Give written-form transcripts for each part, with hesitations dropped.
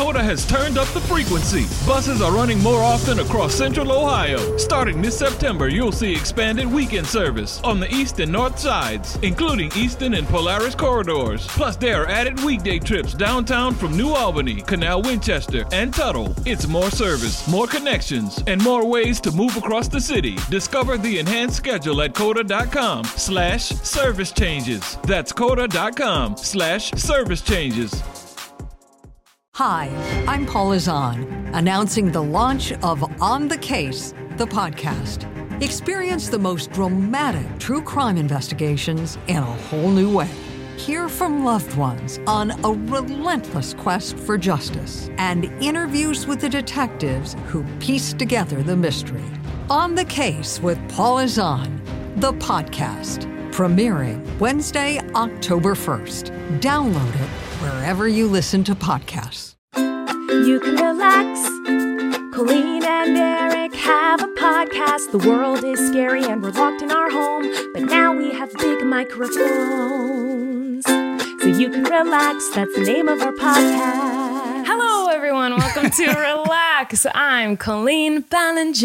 Coda has turned up the frequency. Buses are running more often across Central Ohio. Starting this September, you'll see expanded weekend service on the east and north sides, including Easton and Polaris corridors. Plus, there are added weekday trips downtown from New Albany, Canal Winchester, and Tuttle. It's more service, more connections, and more ways to move across the city. Discover the enhanced schedule at coda.com/service changes. That's coda.com/service changes. Hi, I'm Paula Zahn, announcing the launch of On the Case, the podcast. Experience the most dramatic true crime investigations in a whole new way. Hear from loved ones on a relentless quest for justice and interviews with the detectives who piece together the mystery. On the Case with Paula Zahn, the podcast, premiering Wednesday, October 1st. Download it wherever you listen to podcasts. You can relax. Colleen and Eric have a podcast. The world is scary and we're locked in our home, but now we have big microphones, so you can relax. That's the name of our podcast. Hello, everyone. Welcome to Relax. I'm Colleen Ballinger.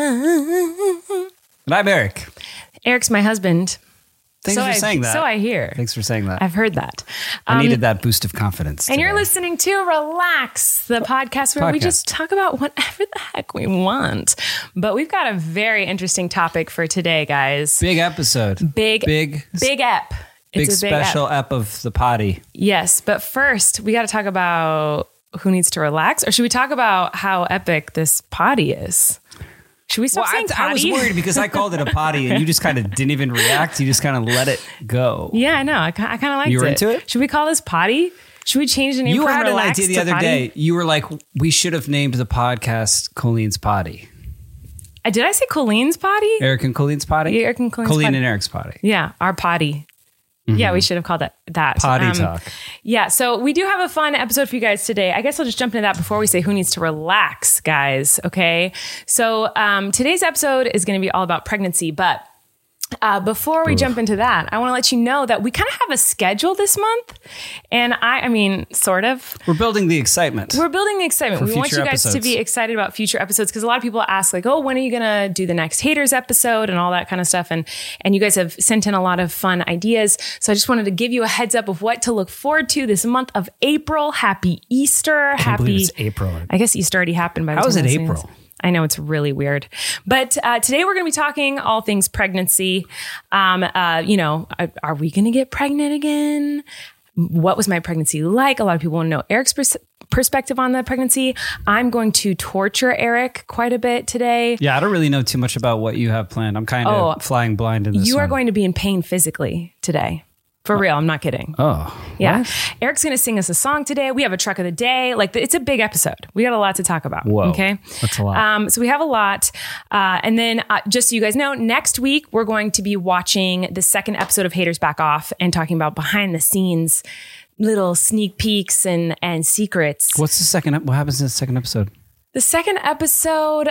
And I'm Eric. Eric's my husband. Thanks for saying that. So I hear. Thanks for saying that. I've heard that. I needed that boost of confidence. And today. you're listening to Relax, the podcast where we just talk about whatever the heck we want. But we've got a very interesting topic for today, guys. Big episode. Big ep. Big special ep of the potty. Yes. But first, we got to talk about who needs to relax. Or should we talk about how epic this potty is? Should we stop saying potty? I was worried because I called it a potty and you just kind of didn't even react. You just kind of let it go. Yeah, I know. I kind of liked it. You were into it? Should we call this potty? Should we change the name from Relax to Potty? You had an idea the other day. You were like, we should have named the podcast Colleen's Potty. Did I say Colleen's Potty? Eric and Colleen's Potty? Yeah, Eric and Colleen's Colleen Potty. and Eric's Potty. Yeah, our potty. Mm-hmm. Yeah, we should have called it that. Potty talk. Yeah, so we do have a fun episode for you guys today. I guess I'll just jump into that before we say who needs to relax, guys, okay? So today's episode is going to be all about pregnancy, but before we jump into that, I want to let you know that we kind of have a schedule this month. And I mean, sort of. We're building the excitement. We want you guys to be excited about future episodes because a lot of people ask like, oh, when are you going to do the next Haters episode and all that kind of stuff. And you guys have sent in a lot of fun ideas. So I just wanted to give you a heads up of what to look forward to this month of April. Happy Easter. I can't believe it's April. I guess Easter already happened by the time. How is it April? I know it's really weird, but today we're going to be talking all things pregnancy. Are we going to get pregnant again? What was my pregnancy like? A lot of people want to know Eric's perspective on the pregnancy. I'm going to torture Eric quite a bit today. Yeah, I don't really know too much about what you have planned. I'm kind of flying blind in this. You are going to be in pain physically today. For real, I'm not kidding. Oh, yeah. What? Eric's going to sing us a song today. We have a truck of the day. It's a big episode. We got a lot to talk about. Whoa, okay, that's a lot. So we have a lot. And then just so you guys know, next week we're going to be watching the second episode of Haters Back Off and talking about behind the scenes, little sneak peeks and secrets. What's the second? What happens in the second episode? The second episode,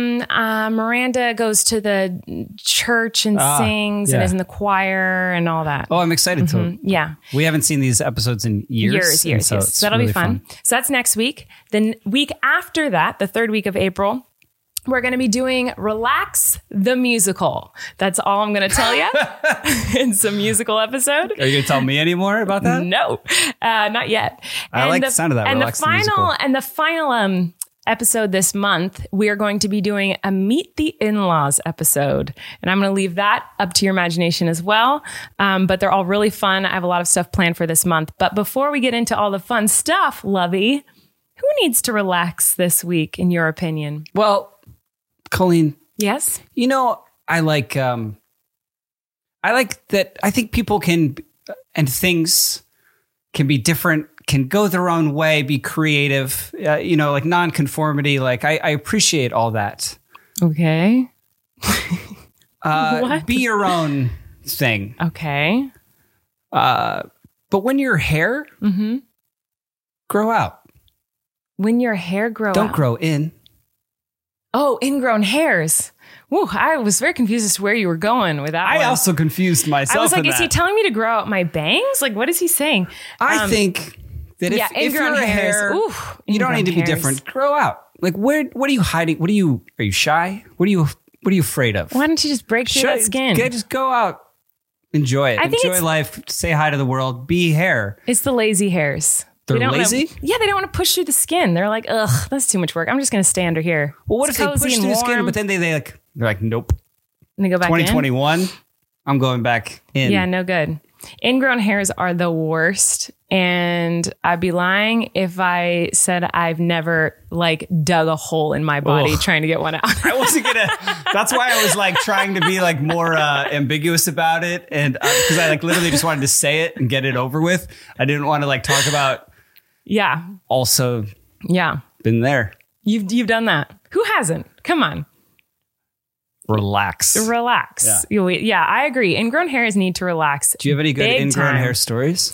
Miranda goes to the church and sings and is in the choir and all that. Oh, I'm excited to. Yeah. We haven't seen these episodes in years. Yes. So that'll really be fun. So that's next week. Then week after that, the third week of April, we're going to be doing Relax the Musical. That's all I'm going to tell you. It's a musical episode. Are you going to tell me any more about that? No, not yet. I like the sound of that. Relax the Musical. And the final episode this month, we are going to be doing a Meet the In-Laws episode. And I'm going to leave that up to your imagination as well. But they're all really fun. I have a lot of stuff planned for this month. But before we get into all the fun stuff, Lovey, who needs to relax this week, in your opinion? Well, Colleen. Yes? You know, I like that. I think people can, and things can be different, can go their own way, be creative, like nonconformity. Like I appreciate all that. Okay. Be your own thing. Okay. But when your hair, grow out. When your hair Don't grow in. Oh, ingrown hairs. Woo, I was very confused as to where you were going with that I also confused myself. I was like, is he telling me to grow out my bangs? Like, what is he saying? I think that if ingrown you're a hairs. hair, Ooh, you don't need to be hairs. different. Grow out. Like, what are you hiding? Are you shy? What are you afraid of? Why don't you just break through that skin? Just go out. Enjoy it. I think Enjoy life. Say hi to the world. Be hair. It's the lazy hairs. They're They don't lazy? They don't want to push through the skin. They're like, ugh, that's too much work. I'm just going to stay under here. Well, what It's if they cozy push and through the skin, warm. but then they're like, nope. And they go back 2021, I'm going back in. in? Yeah, no good. Ingrown hairs are the worst. And I'd be lying if I said I've never like dug a hole in my body trying to get one out. I wasn't gonna. That's why I was like trying to be like more ambiguous about it, and because I like literally just wanted to say it and get it over with. I didn't want to like talk about. Yeah. Also, Yeah. been there. You've done that. Who hasn't? Come on. Relax. Relax. Yeah, I agree. Ingrown hairs need to relax. Do you have any good Big ingrown time. hair stories?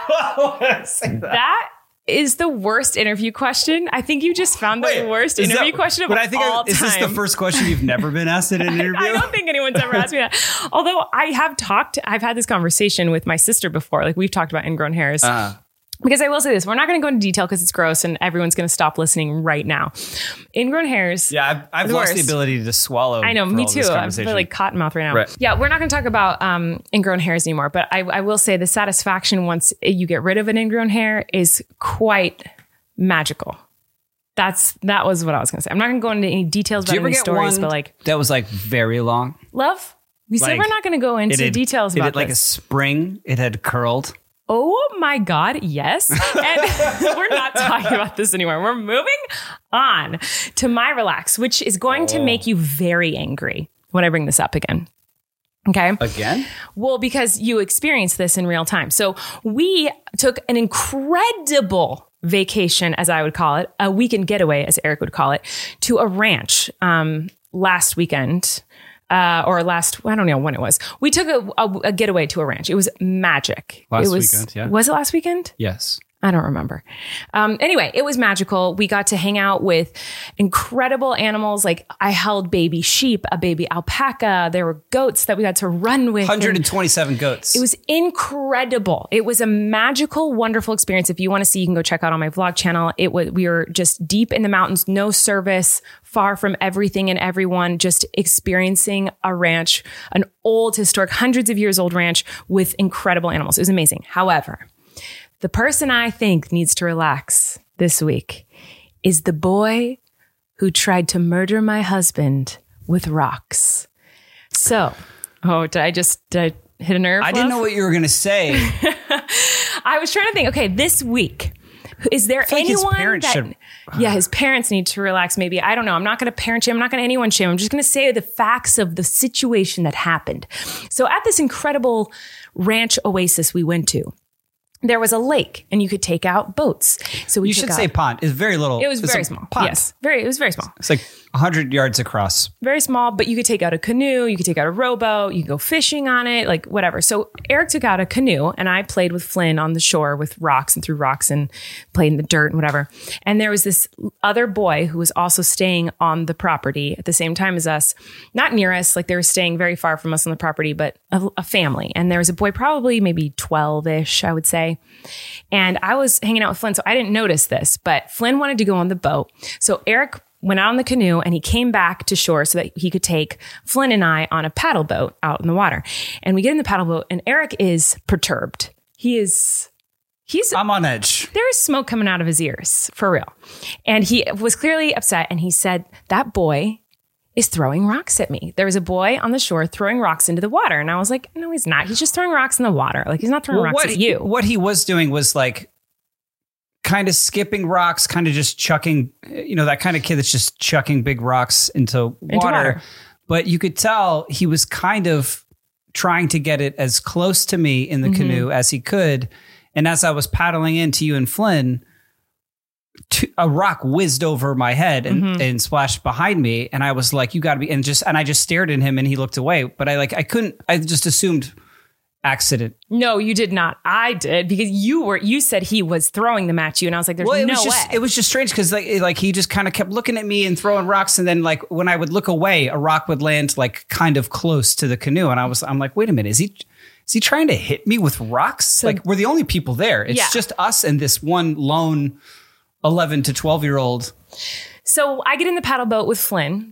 That is the worst interview question. I think you just found the worst Is interview that- question of but I think all time. Is this the first question you've never been asked in an interview? I don't think anyone's ever asked me that. Although I've had this conversation with my sister before. Like we've talked about ingrown hairs. Because I will say this, we're not going to go into detail because it's gross and everyone's going to stop listening right now. Ingrown hairs. Yeah, I've lost the worst. ability to swallow. I know, for me all too. this I'm conversation. like cotton mouth right now. Right. Yeah, we're not going to talk about ingrown hairs anymore. But I will say the satisfaction once you get rid of an ingrown hair is quite magical. That was what I was going to say. I'm not going to go into any details Do you about ever any get stories, one but like that was like very long? love. We said Like, we're not going to go into details it about had like a this. spring. It had curled. Oh my God, yes. And we're not talking about this anymore. We're moving on to my relax, which is going to make you very angry when I bring this up again. Okay. Again? Well, because you experienced this in real time. So we took an incredible vacation, as I would call it, a weekend getaway, as Eric would call it, to a ranch last weekend. I don't know when it was. We took a getaway to a ranch. It was magic. Last weekend, yeah. Was it last weekend? Yes. I don't remember. Anyway, it was magical. We got to hang out with incredible animals. Like I held baby sheep, a baby alpaca. There were goats that we got to run with. 127 goats. It was incredible. It was a magical, wonderful experience. If you want to see, you can go check out on my vlog channel. We were just deep in the mountains, no service, far from everything and everyone, just experiencing a ranch, an old, historic, hundreds of years old ranch with incredible animals. It was amazing. However, the person I think needs to relax this week is the boy who tried to murder my husband with rocks. So, did I hit a nerve? I didn't know what you were going to say. I was trying to think, okay, this week, is there like his anyone parents that... should- Yeah, his parents need to relax maybe. I don't know. I'm not going to parent shame. I'm not going to anyone shame. I'm just going to say the facts of the situation that happened. So at this incredible ranch oasis we went to, there was a lake and you could take out boats. So we You should say pond. It's very little. It was it's very a small. pond. Yes. It was very small. It's like 100 yards across. Very small, but you could take out a canoe, you could take out a rowboat, you could go fishing on it, like whatever. So Eric took out a canoe and I played with Flynn on the shore with rocks and threw rocks and played in the dirt and whatever. And there was this other boy who was also staying on the property at the same time as us, not near us, like they were staying very far from us on the property, but a family. And there was a boy probably maybe 12-ish, I would say. And I was hanging out with Flynn, so I didn't notice this, but Flynn wanted to go on the boat. So Eric went out on the canoe and he came back to shore so that he could take Flynn and I on a paddle boat out in the water. And we get in the paddle boat and Eric is perturbed. I'm on edge. There is smoke coming out of his ears, for real. And he was clearly upset and he said, that boy is throwing rocks at me. There was a boy on the shore throwing rocks into the water. And I was like, no, he's not. He's just throwing rocks in the water. Like he's not throwing rocks at you. What he was doing was like kind of skipping rocks, kind of just chucking, that kind of kid that's just chucking big rocks into water. But you could tell he was kind of trying to get it as close to me in the canoe as he could. And as I was paddling into you and Flynn, a rock whizzed over my head and splashed behind me. And I was like, you gotta be, and I just stared at him and he looked away. But I just assumed accident. No, you did not. I did because you said he was throwing them at you. And I was like, there's no way. It was just strange because like he just kind of kept looking at me and throwing rocks. And then like when I would look away, a rock would land like kind of close to the canoe. And I'm like, wait a minute, is is he trying to hit me with rocks? So, like, we're the only people there. It's yeah. just us and this one lone 11 to 12-year-old. So I get in the paddle boat with Flynn,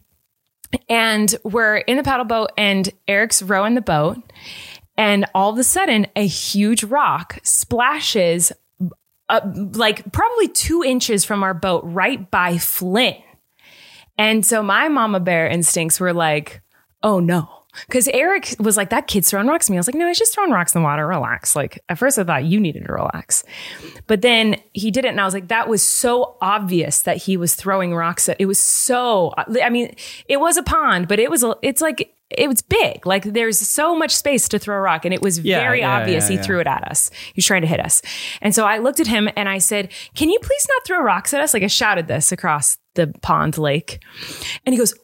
and we're in the paddle boat, and Eric's rowing the boat, and all of a sudden, a huge rock splashes like probably 2 inches from our boat right by Flynn. And so my mama bear instincts were like, oh no. Because Eric was like, that kid's throwing rocks at me. I was like, no, he's just throwing rocks in the water. Relax. Like, at first I thought you needed to relax. But then he didn't. And I was like, that was so obvious that he was throwing rocks at. It was so, I mean, it was a pond, but it was big. Like, there's so much space to throw a rock. And it was very obvious he threw it at us. He was trying to hit us. And so I looked at him and I said, can you please not throw rocks at us? Like, I shouted this across the pond lake. And he goes,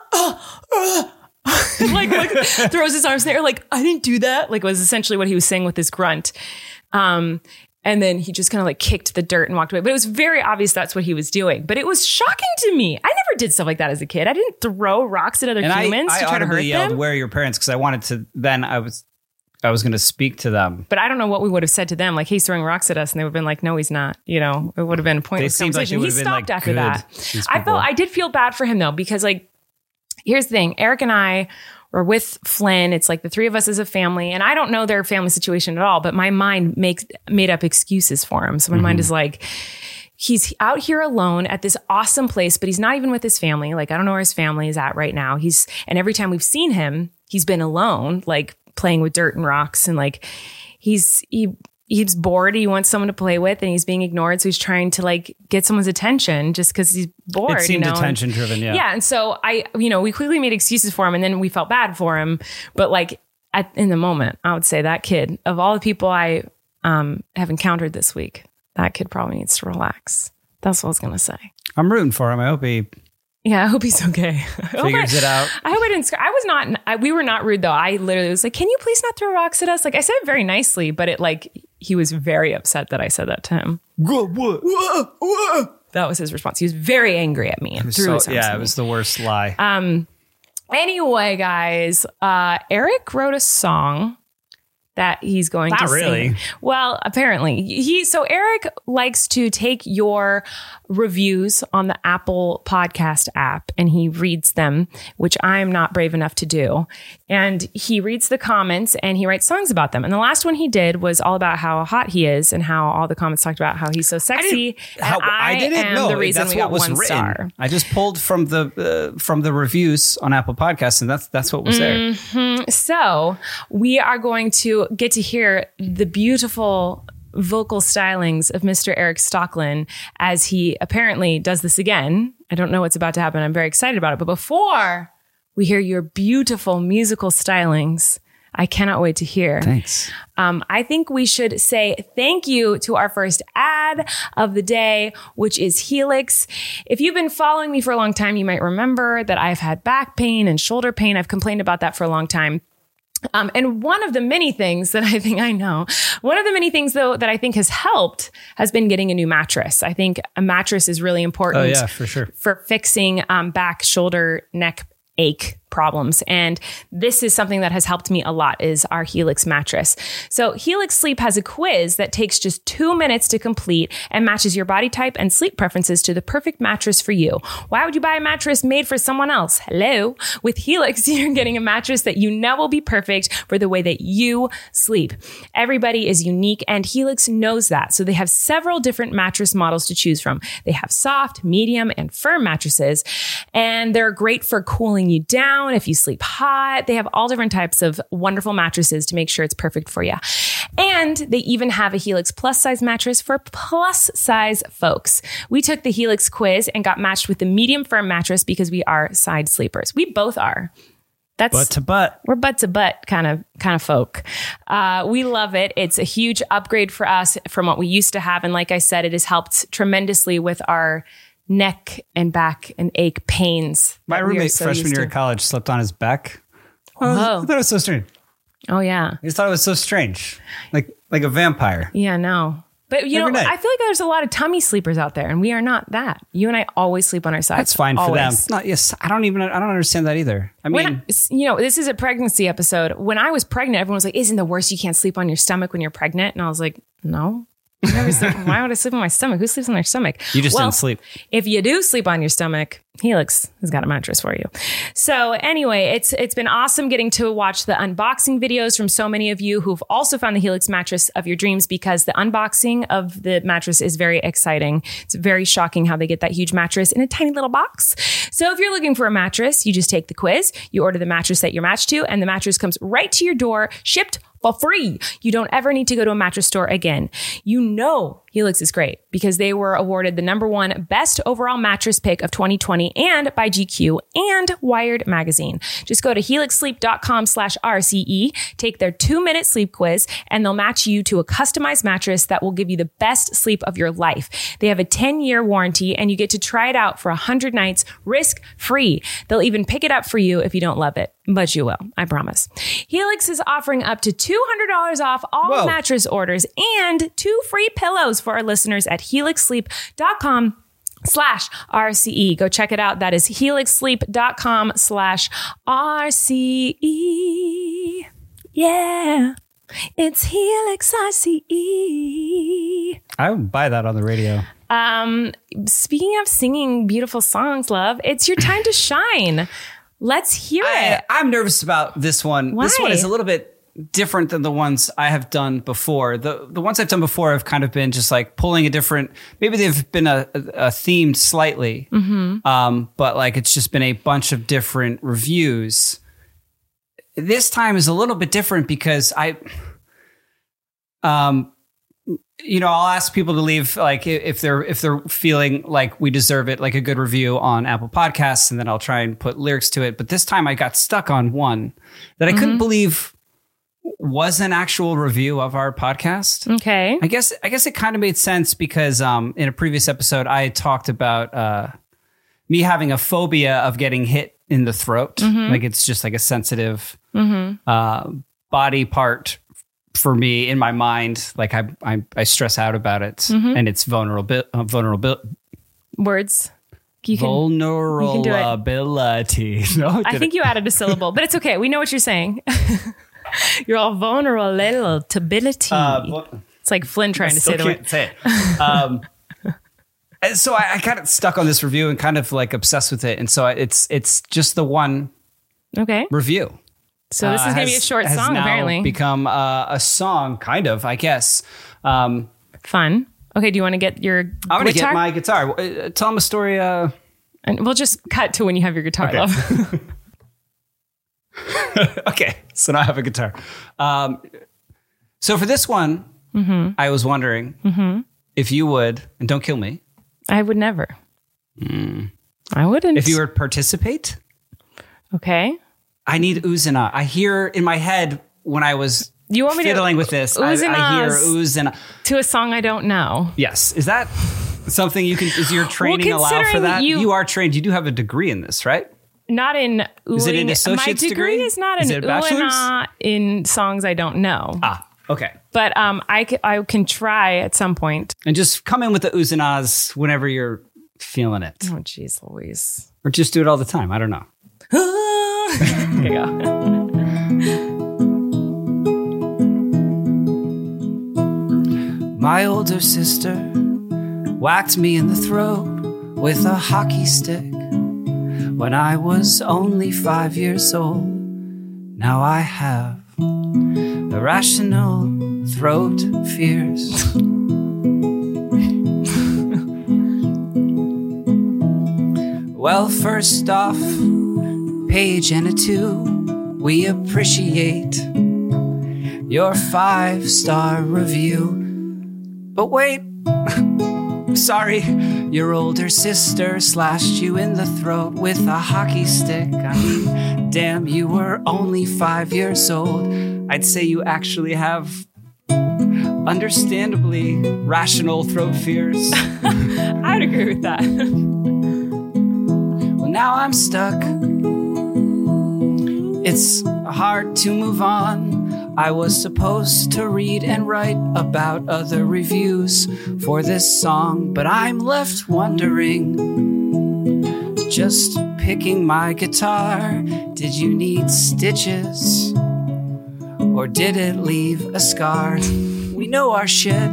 what? like throws his arms in the air, like, I didn't do that. Like, was essentially what he was saying with his grunt. And then he just kind of like kicked the dirt and walked away. But it was very obvious that's what he was doing. But it was shocking to me. I never did stuff like that as a kid. I didn't throw rocks at other humans to try to hurt them. I yelled, where are your parents? Because I wanted to, then I was going to speak to them. But I don't know what we would have said to them. Like, he's throwing rocks at us. And they would have been like, no, he's not. You know, it would have been a pointless conversation. He stopped after that. I did feel bad for him though, because like, here's the thing. Eric and I were with Flynn. It's like the 3 of us as a family. And I don't know their family situation at all, but my mind made up excuses for him. So my mind is like, he's out here alone at this awesome place, but he's not even with his family. Like, I don't know where his family is at right now. And every time we've seen him, he's been alone, like playing with dirt and rocks. And like, he's bored. He wants someone to play with, and he's being ignored. So he's trying to like get someone's attention just because he's bored. It seemed attention driven. Yeah. Yeah. And so we quickly made excuses for him, and then we felt bad for him. But like in the moment, I would say that kid, of all the people I have encountered this week, that kid probably needs to relax. That's what I was going to say. I'm rooting for him. I hope he figures it out. I hope I didn't. We were not rude though. I literally was like, can you please not throw rocks at us? Like, I said it very nicely, but he was very upset that I said that to him. What? That was his response. He was very angry at me and threw his arms at me. It was the worst lie. Anyway, guys, Eric wrote a song that he's going to sing. Well, apparently. So Eric likes to take your reviews on the Apple Podcast app and he reads them, which I'm not brave enough to do. And he reads the comments and he writes songs about them. And the last one he did was all about how hot he is and how all the comments talked about how he's so sexy. I didn't know the reason we got 1 star. I just pulled from the reviews on Apple Podcasts, and that's what was there. So we are going to get to hear the beautiful vocal stylings of Mr. Eric Stocklin as he apparently does this again. I don't know what's about to happen. I'm very excited about it. But before we hear your beautiful musical stylings, I cannot wait to hear. Thanks. I think we should say thank you to our first ad of the day, which is Helix. If you've been following me for a long time, you might remember that I've had back pain and shoulder pain. I've complained about that for a long time. And one of the many things that one of the many things though that I think has helped has been getting a new mattress. I think a mattress is really important. Oh yeah, for sure. For fixing back, shoulder, neck ache problems. And this is something that has helped me a lot, is our Helix mattress. So Helix Sleep has a quiz that takes just 2 minutes to complete and matches your body type and sleep preferences to the perfect mattress for you. Why would you buy a mattress made for someone else? Hello. With Helix, you're getting a mattress that you know will be perfect for the way that you sleep. Everybody is unique and Helix knows that. So they have several different mattress models to choose from. They have soft, medium, and firm mattresses, and they're great for cooling you down if you sleep hot. They have all different types of wonderful mattresses to make sure it's perfect for you. And they even have a Helix plus size mattress for plus size folks. We took the Helix quiz and got matched with the medium firm mattress because we are side sleepers. We both are. That's butt to butt. We're butt to butt kind of folk. We love it. It's a huge upgrade for us from what we used to have. And like I said, it has helped tremendously with our neck and back and ache pains. My roommate freshman year of college slept on his back. I thought it was so strange. Oh yeah. I just thought it was so strange. Like a vampire. Yeah, no. But you Every know, night. I feel like there's a lot of tummy sleepers out there, and we are not that. You and I always sleep on our sides. That's fine always. for them. Not, yes, I don't understand that either. I mean, You know, this is a pregnancy episode. When I was pregnant, everyone was like, "Isn't the worst you can't sleep on your stomach when you're pregnant?" And I was like, "No." I never sleep. Why would I sleep on my stomach? Who sleeps on their stomach? you just didn't sleep. If you do sleep on your stomach, Helix has got a mattress for you. So anyway, it's been awesome getting to watch the unboxing videos from so many of you who've also found the Helix mattress of your dreams, because the unboxing of the mattress is very exciting. It's very shocking how they get that huge mattress in a tiny little box. So if you're looking for a mattress, you just take the quiz, you order the mattress that you're matched to, and the mattress comes right to your door, shipped for free. You don't ever need to go to a mattress store again. You know Helix is great because they were awarded the #1 best overall mattress pick of 2020 and by GQ and Wired magazine. Just go to helixsleep.com/RCE, take their 2-minute sleep quiz, and they'll match you to a customized mattress that will give you the best sleep of your life. They have a 10-year warranty, and you get to try it out for 100 nights risk-free. They'll even pick it up for you if you don't love it, but you will, I promise. Helix is offering up to $200 off all mattress orders and 2 free pillows for our listeners at helixsleep.com/RCE. Go check it out. That is helixsleep.com/RCE. Yeah, it's Helix RCE. I would buy that on the radio. Speaking of singing beautiful songs, love, it's your time to shine. Let's hear it. I'm nervous about this one. Why? This one is a little bit different than the ones I have done before. The ones I've done before have kind of been just like pulling a different, maybe they've been a themed slightly, but like it's just been a bunch of different reviews. This time is a little bit different because I'll ask people to leave like if they're feeling like we deserve it, like a good review on Apple Podcasts, and then I'll try and put lyrics to it. But this time I got stuck on one that I couldn't believe was an actual review of our podcast. Okay. I guess it kind of made sense because in a previous episode I had talked about me having a phobia of getting hit in the throat. Like it's just like a sensitive body part for me in my mind. Like I stress out about it, and it's vulnerable Words. Vulnerability. No, I think you added a syllable, but it's okay. We know what you're saying. You're all vulnerability. It's like Flynn trying to say the word. Say it. And so I kind of stuck on this review and kind of like obsessed with it. And so it's just the one review. So this is going to be a short song, now apparently. Become a song, kind of, I guess. Fun. Okay, do you want to get your guitar? I'm going to get my guitar. Tell them a story. And we'll just cut to when you have your guitar, love. Okay, so now I have a guitar. So for this one, I was wondering if you would, and don't kill me. I would never. I wouldn't. If you would participate. Okay. I need oohs and ah. I hear in my head when I was fiddling with this, I hear oohs and ah. To a song I don't know. Yes. Is that something you can, is your training allow for that? You are trained. You do have a degree in this, right? Not in oohing. Is it an associate's degree? My degree is not in ooh and ah in songs I don't know. Ah, okay. But I can try at some point. And just come in with the oohs and ahs whenever you're feeling it. Oh, jeez Louise. Or just do it all the time. I don't know. Here you go. My older sister whacked me in the throat with a hockey stick when I was only 5 years old. Now I have irrational throat fears. Well, first off, Paige and a 2, we appreciate your 5-star review. But wait, sorry, your older sister slashed you in the throat with a hockey stick. I mean, damn, you were only 5 years old. I'd say you actually have understandably rational throat fears. I'd agree with that. Well, now I'm stuck. It's hard to move on. I was supposed to read and write about other reviews for this song, but I'm left wondering, just picking my guitar, did you need stitches? Or did it leave a scar? We know our shit.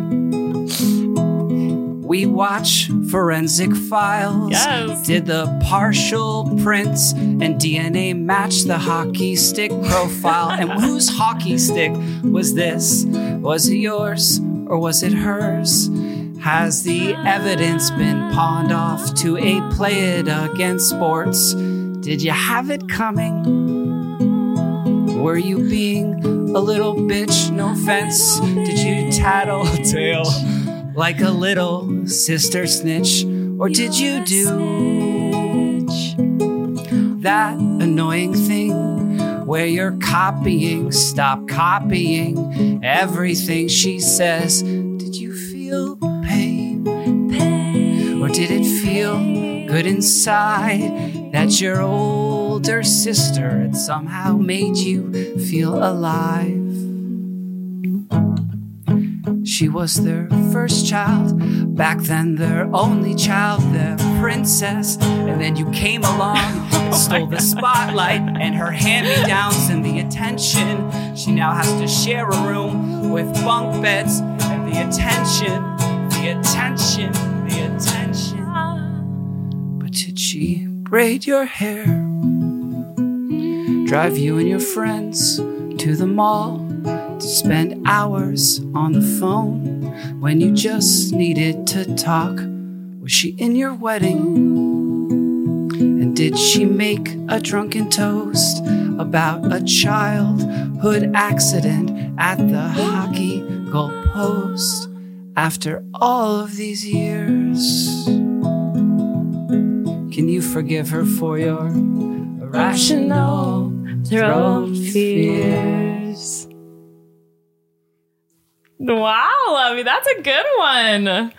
We watch forensic files. Yes. Did the partial prints and DNA match the hockey stick profile? And whose hockey stick was this? Was it yours or was it hers? Has the evidence been pawned off to a Play It Again Sports? Did you have it coming? Were you being a little bitch? No offense. Did you tattletale like a little sister snitch? Or did you do that annoying thing where you're copying, stop copying everything she says? Did you feel pain? Or did it feel good inside that your older sister had somehow made you feel alive? She was their first child, back then their only child, their princess. And then you came along and stole the spotlight and her hand-me-downs and the attention. She now has to share a room with bunk beds and the attention. But did she braid your hair, drive you and your friends to the mall, to spend hours on the phone when you just needed to talk? Was she in your wedding? And did she make a drunken toast about a childhood accident at the hockey goalpost? After all of these years, can you forgive her for your irrational throat fears? Wow, Lovey, that's a good one.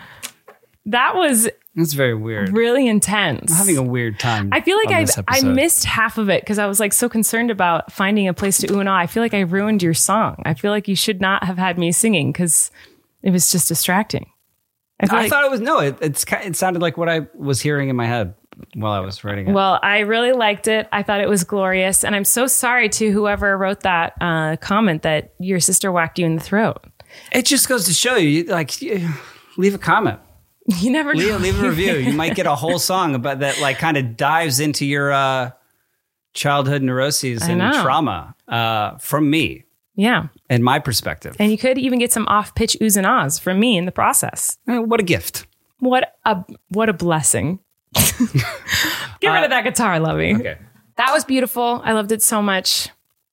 That's very weird. Really intense. I'm having a weird time. I feel like I missed half of it because I was like so concerned about finding a place to ooh and ah. I feel like I ruined your song. I feel like you should not have had me singing because it was just distracting. I thought it was it sounded like what I was hearing in my head while I was writing it. Well, I really liked it. I thought it was glorious, and I'm so sorry to whoever wrote that comment that your sister whacked you in the throat. It just goes to show you, leave a comment. You never know. Leave a review. You might get a whole song about that, like kind of dives into your childhood neuroses and trauma from me. Yeah. And my perspective. And you could even get some off-pitch oohs and ahs from me in the process. What a gift. What a blessing. Get rid of that guitar, Lovey. Okay. That was beautiful. I loved it so much.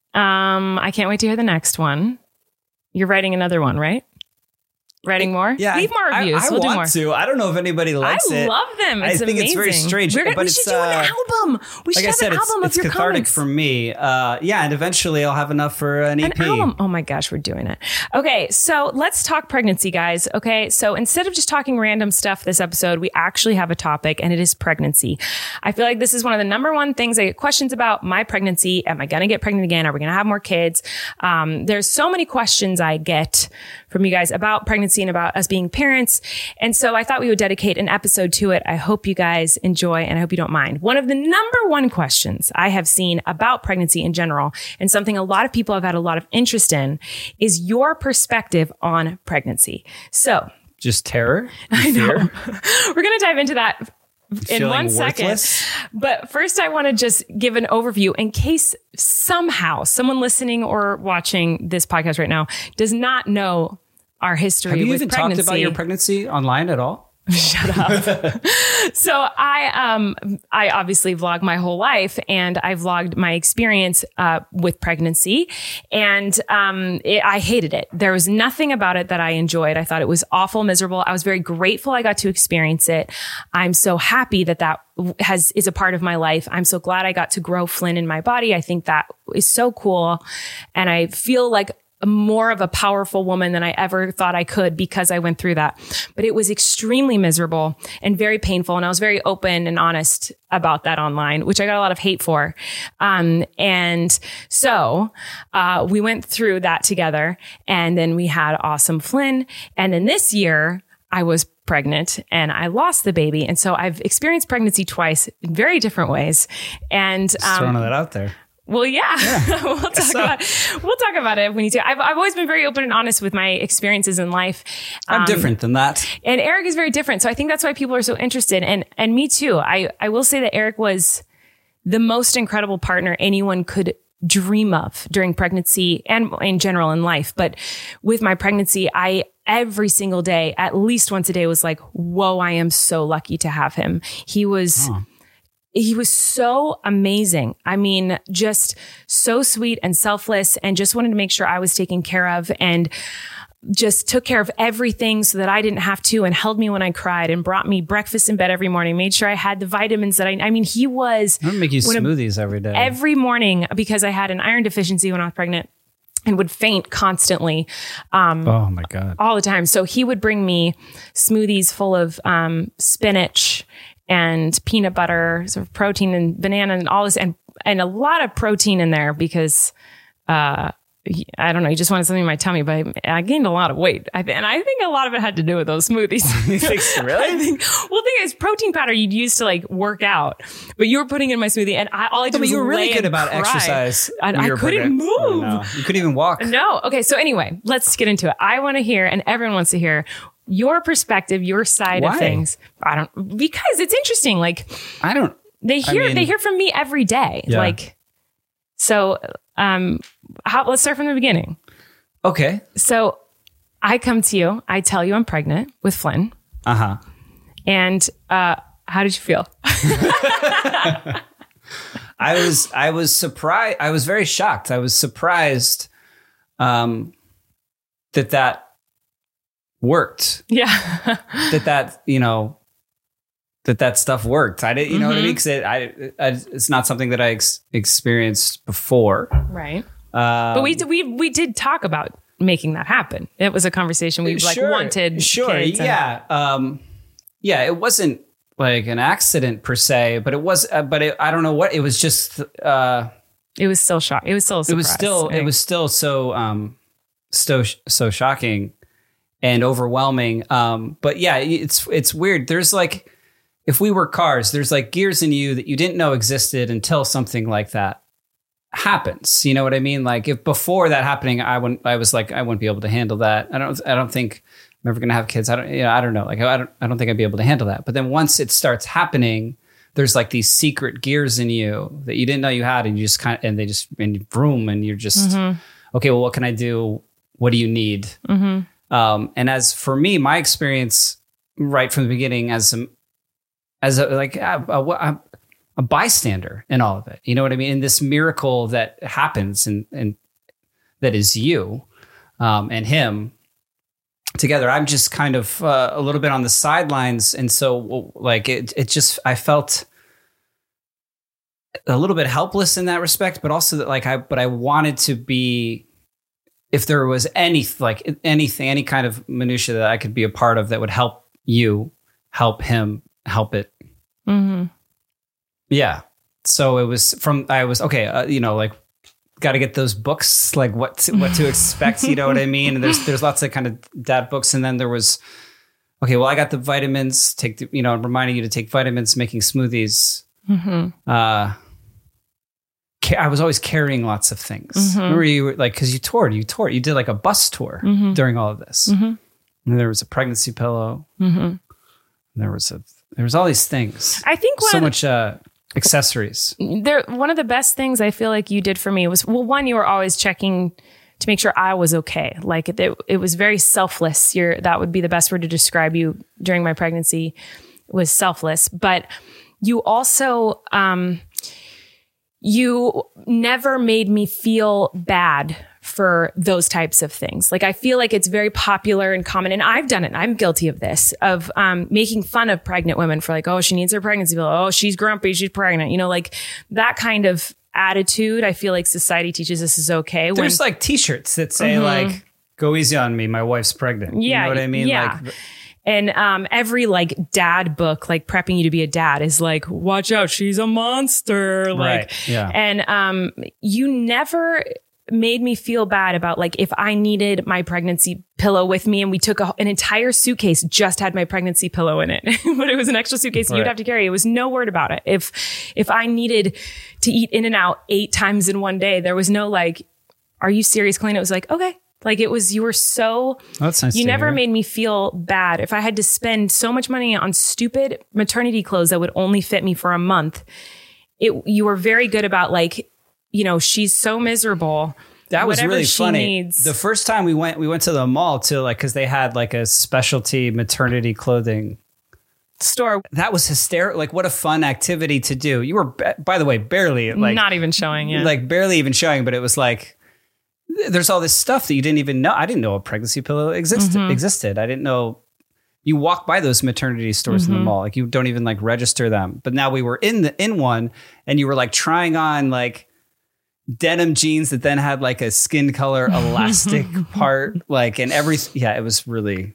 I can't wait to hear the next one. You're writing another one, right? Writing more? Yeah. Leave more reviews. I we'll do more. want to. I don't know if anybody likes it. I love them. It's I think amazing. it's very strange. We should do an album. We should have an album of your it's cathartic comments. for me. And eventually I'll have enough for an EP. An album. Oh my gosh, we're doing it. Okay, so let's talk pregnancy, guys. Okay, so instead of just talking random stuff this episode, we actually have a topic, and it is pregnancy. I feel like this is one of the number one things I get questions about: my pregnancy. Am I going to get pregnant again? Are we going to have more kids? There's so many questions I get from you guys about pregnancy and about us being parents. And so I thought we would dedicate an episode to it. I hope you guys enjoy, and I hope you don't mind. One of the number one questions I have seen about pregnancy in general, and something a lot of people have had a lot of interest in, is your perspective on pregnancy. So just terror? I know. We're going to dive into that in 1 second. Worthless? But first, I want to just give an overview in case somehow someone listening or watching this podcast right now does not know our history with pregnancy. Have you even talked about your pregnancy online at all? Shut up. So I obviously vlog my whole life, and I vlogged my experience with pregnancy, and I hated it. There was nothing about it that I enjoyed. I thought it was awful, miserable. I was very grateful I got to experience it. I'm so happy that is a part of my life. I'm so glad I got to grow Flynn in my body. I think that is so cool, and I feel like more of a powerful woman than I ever thought I could because I went through that. But it was extremely miserable and very painful. And I was very open and honest about that online, which I got a lot of hate for. And so we went through that together, and then we had awesome Flynn. And then this year I was pregnant and I lost the baby. And so I've experienced pregnancy twice in very different ways. And just throwing that out there. Well, yeah. we'll talk about it when you do. I've always been very open and honest with my experiences in life. I'm different than that. And Eric is very different. So I think that's why people are so interested. And me too. I will say that Eric was the most incredible partner anyone could dream of during pregnancy and in general in life. But with my pregnancy, every single day, at least once a day, was like, whoa, I am so lucky to have him. He was so amazing. I mean, just so sweet and selfless, and just wanted to make sure I was taken care of, and just took care of everything so that I didn't have to, and held me when I cried, and brought me breakfast in bed every morning, made sure I had the vitamins that I mean, he was... I'm gonna make you smoothies every day. Every morning, because I had an iron deficiency when I was pregnant and would faint constantly. Oh my God. All the time. So he would bring me smoothies full of spinach and peanut butter, sort of protein and banana and all this, and a lot of protein in there because, I don't know, he just wanted something in my tummy, but I gained a lot of weight. And I think a lot of it had to do with those smoothies. You think so, really? Well, the thing is, protein powder you'd use to like work out, but you were putting in my smoothie, and all I did was you were really lay good and about cry. exercise. And I couldn't move. Oh, no. You couldn't even walk. No. Okay. So anyway, let's get into it. I want to hear, and everyone wants to hear, your perspective, your side of things. Because it's interesting. Like, they hear from me every day. Yeah. Like, so, let's start from the beginning. Okay. So I come to you, I tell you I'm pregnant with Flynn. Uh-huh. And, how did you feel? I was surprised. I was very shocked. I was surprised, that worked. Yeah. that stuff worked. I didn't, you know what I mean? Cause it's not something that I experienced before. Right. But we did talk about making that happen. It was a conversation we wanted. Sure. Kids Yeah. It wasn't like an accident per se, but it was, I don't know what, it was just, it was still shocking. It was still a surprise. It was still so shocking and overwhelming. But yeah, it's weird. There's like, if we were cars, there's like gears in you that you didn't know existed until something like that happens. You know what I mean? Like if before that happening, I wouldn't be able to handle that. I don't think I'm ever going to have kids. I don't know. Like I don't think I'd be able to handle that. But then once it starts happening, there's like these secret gears in you that you didn't know you had, and you just and you vroom, and you're just, okay, well, what can I do? What do you need? And as for me, my experience right from the beginning as a bystander in all of it, you know what I mean? In this miracle that happens and that is you and him together, I'm just kind of a little bit on the sidelines. And so like it just, I felt a little bit helpless in that respect, but also that like I wanted to be, if there was any kind of minutia that I could be a part of that would help you, help him, help it. Yeah. So it was like got to get those books, like what to expect. You know what I mean? And there's lots of kind of dad books. And then there was, okay, well, I got the vitamins, I'm reminding you to take vitamins, making smoothies. I was always carrying lots of things. Remember you were like, cause you toured, you did like a bus tour during all of this. And there was a pregnancy pillow. And there was all these things. I think so much accessories. One of the best things I feel like you did for me was, well, one, you were always checking to make sure I was okay. Like it was very selfless. That would be the best word to describe you during my pregnancy, was selfless. But you also, you never made me feel bad for those types of things. Like, I feel like it's very popular and common, and I've done it. I'm guilty of this, of making fun of pregnant women for like, oh, she needs her pregnancy pill. Oh, she's grumpy. She's pregnant. You know, like that kind of attitude I feel like society teaches us is okay. There's like t-shirts that say like, go easy on me, my wife's pregnant. Yeah, you know what I mean? Yeah. Like, and every like dad book, like prepping you to be a dad, is like, watch out, she's a monster. Like, right. Yeah. And you never made me feel bad about like if I needed my pregnancy pillow with me, and we took an entire suitcase just had my pregnancy pillow in it, but it was an extra suitcase you'd have to carry. It was no word about it. If I needed to eat In-N-Out 8 times in one day, there was no like, are you serious, Colleen? It was like, okay. Like it was, you were so, that's nice. You never made me feel bad. If I had to spend so much money on stupid maternity clothes that would only fit me for a month, you were very good about like, you know, she's so miserable. That was really funny. Needs. The first time we went to the mall to like, cause they had like a specialty maternity clothing store. That was hysterical. Like what a fun activity to do. You were, by the way, barely like not even showing it. Like barely even showing, but it was like, there's all this stuff that you didn't even know. I didn't know a pregnancy pillow existed. I didn't know. You walk by those maternity stores in the mall, like you don't even like register them. But now we were in one, and you were like trying on like denim jeans that then had like a skin color elastic part, like, and everything. Yeah, it was really.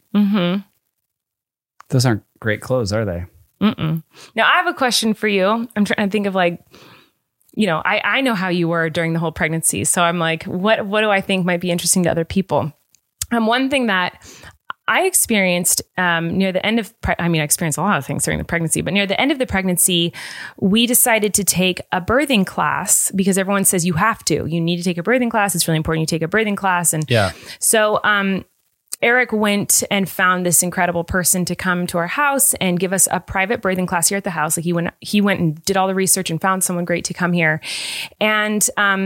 Those aren't great clothes, are they? Now I have a question for you. I'm trying to think of like, you know, I know how you were during the whole pregnancy. So I'm like, what do I think might be interesting to other people? One thing that I experienced near the end of, I experienced a lot of things during the pregnancy, but near the end of the pregnancy, we decided to take a birthing class because everyone says you need to take a birthing class. It's really important you take a birthing class. And so Eric went and found this incredible person to come to our house and give us a private birthing class here at the house. Like he went and did all the research and found someone great to come here. And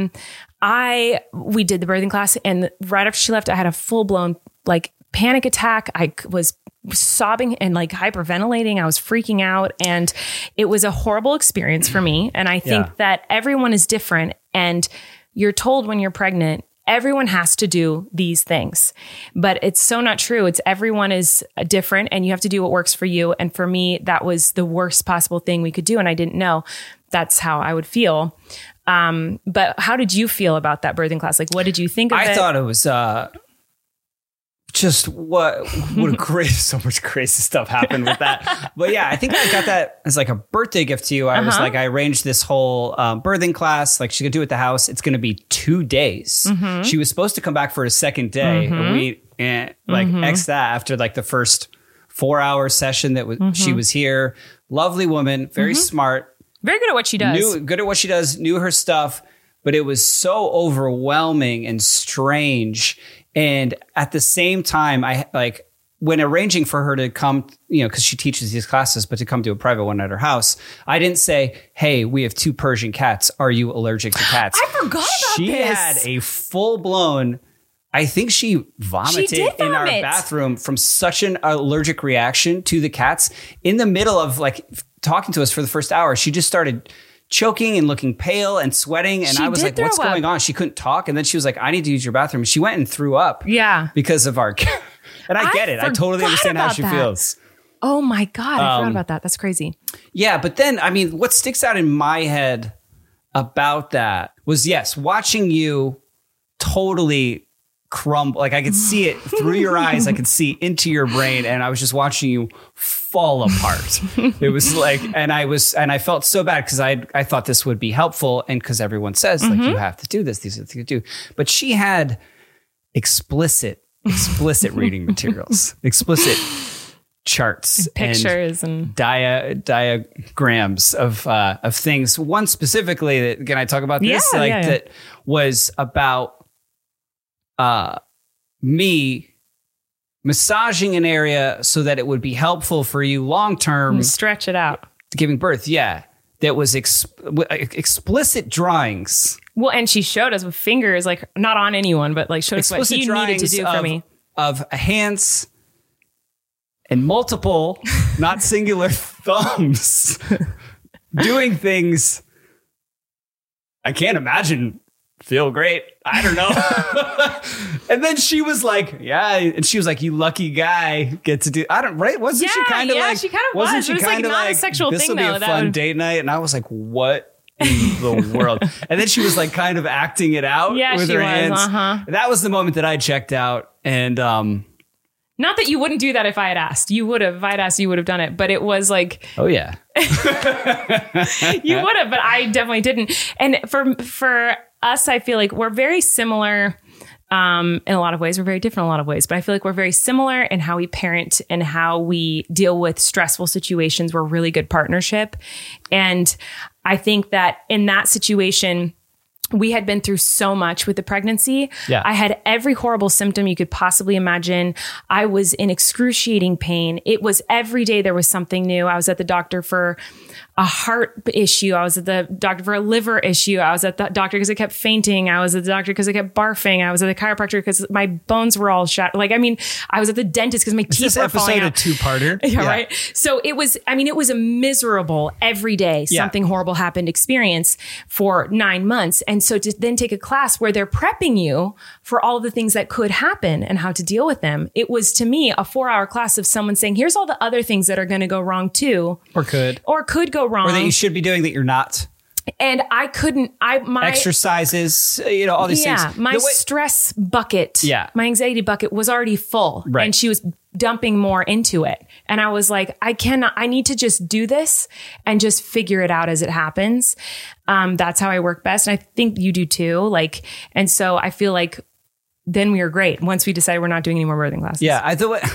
we did the birthing class, and right after she left, I had a full blown like panic attack. I was sobbing and like hyperventilating. I was freaking out, and it was a horrible experience for me. And I think that everyone is different, and you're told when you're pregnant, everyone has to do these things, but it's so not true. It's everyone is different, and you have to do what works for you. And for me, that was the worst possible thing we could do. And I didn't know that's how I would feel. But how did you feel about that birthing class? Like, what did you think of it? I thought it was, just what a great, so much crazy stuff happened with that. But yeah, I think I got that as like a birthday gift to you. I was like, I arranged this whole birthing class. Like she's gonna do it at the house. It's gonna be 2 days. She was supposed to come back for a second day. And we X that after like the first 4-hour session that she was here. Lovely woman, very smart. Very good at what she does. Good at what she does, knew her stuff, but it was so overwhelming and strange. And at the same time, I like when arranging for her to come, you know, because she teaches these classes, but to come to a private one at her house, I didn't say, hey, we have 2 Persian cats. Are you allergic to cats? I forgot about this. She had a full blown, I think she vomited in our bathroom from such an allergic reaction to the cats. In the middle of like talking to us for the first hour, she just started choking and looking pale and sweating. And I was like, what's going on? She couldn't talk. And then she was like, I need to use your bathroom. She went and threw up. Yeah. Because of our, and I get it. I totally understand how she feels. Oh my God. I forgot about that. That's crazy. Yeah. But then, I mean, what sticks out in my head about that was, yes, watching you totally crumble. Like I could see it through your eyes. I could see into your brain, and I was just watching you fall apart. It was like, and I felt so bad because I thought this would be helpful, and because everyone says like you have to do this, these are the things to do. But she had explicit reading materials, explicit charts, and pictures, and diagrams of things. One specifically that, can I talk about this? That was about me massaging an area so that it would be helpful for you long term. Stretch it out. Giving birth, yeah. That was explicit drawings. Well, and she showed us with fingers, like not on anyone, but like showed us what he needed to do for me. Of hands and multiple, not singular thumbs, doing things I can't imagine feel great. I don't know. And then she was like, yeah. And she was like, you lucky guy get to do, right? Wasn't she kind of like, she kind of wasn't she kind of like, not a sexual thing, this will be a fun date night? And I was like, what in the world. And then she was like kind of acting it out with her hands. That was the moment that I checked out. And not that you wouldn't do that if I had asked. You would have. If I had asked, you would have done it. But it was like, oh yeah, you would have. But I definitely didn't. And for us, I feel like we're very similar. In a lot of ways, we're very different in a lot of ways, but I feel like we're very similar in how we parent and how we deal with stressful situations. We're a really good partnership. And I think that in that situation, we had been through so much with the pregnancy. Yeah. I had every horrible symptom you could possibly imagine. I was in excruciating pain. It was every day there was something new. I was at the doctor for a heart issue. I was at the doctor for a liver issue. I was at the doctor because I kept fainting. I was at the doctor because I kept barfing. I was at the chiropractor because my bones were all shattered. Like, I mean, I was at the dentist because my teeth were falling out. This episode a two-parter. Yeah, right. So it was a miserable every day, something horrible happened experience for 9 months. And so to then take a class where they're prepping you for all of the things that could happen and how to deal with them. It was, to me, a 4-hour class of someone saying, here's all the other things that are going to go wrong too. Or could go wrong. Or that you should be doing that you're not. And I couldn't, my exercises, all these things. Yeah, my stress bucket, my anxiety bucket was already full. Right. And she was dumping more into it. And I was like, I need to just do this and just figure it out as it happens. That's how I work best. And I think you do too. And so I feel like then we were great once we decided we're not doing any more birthing classes. Yeah.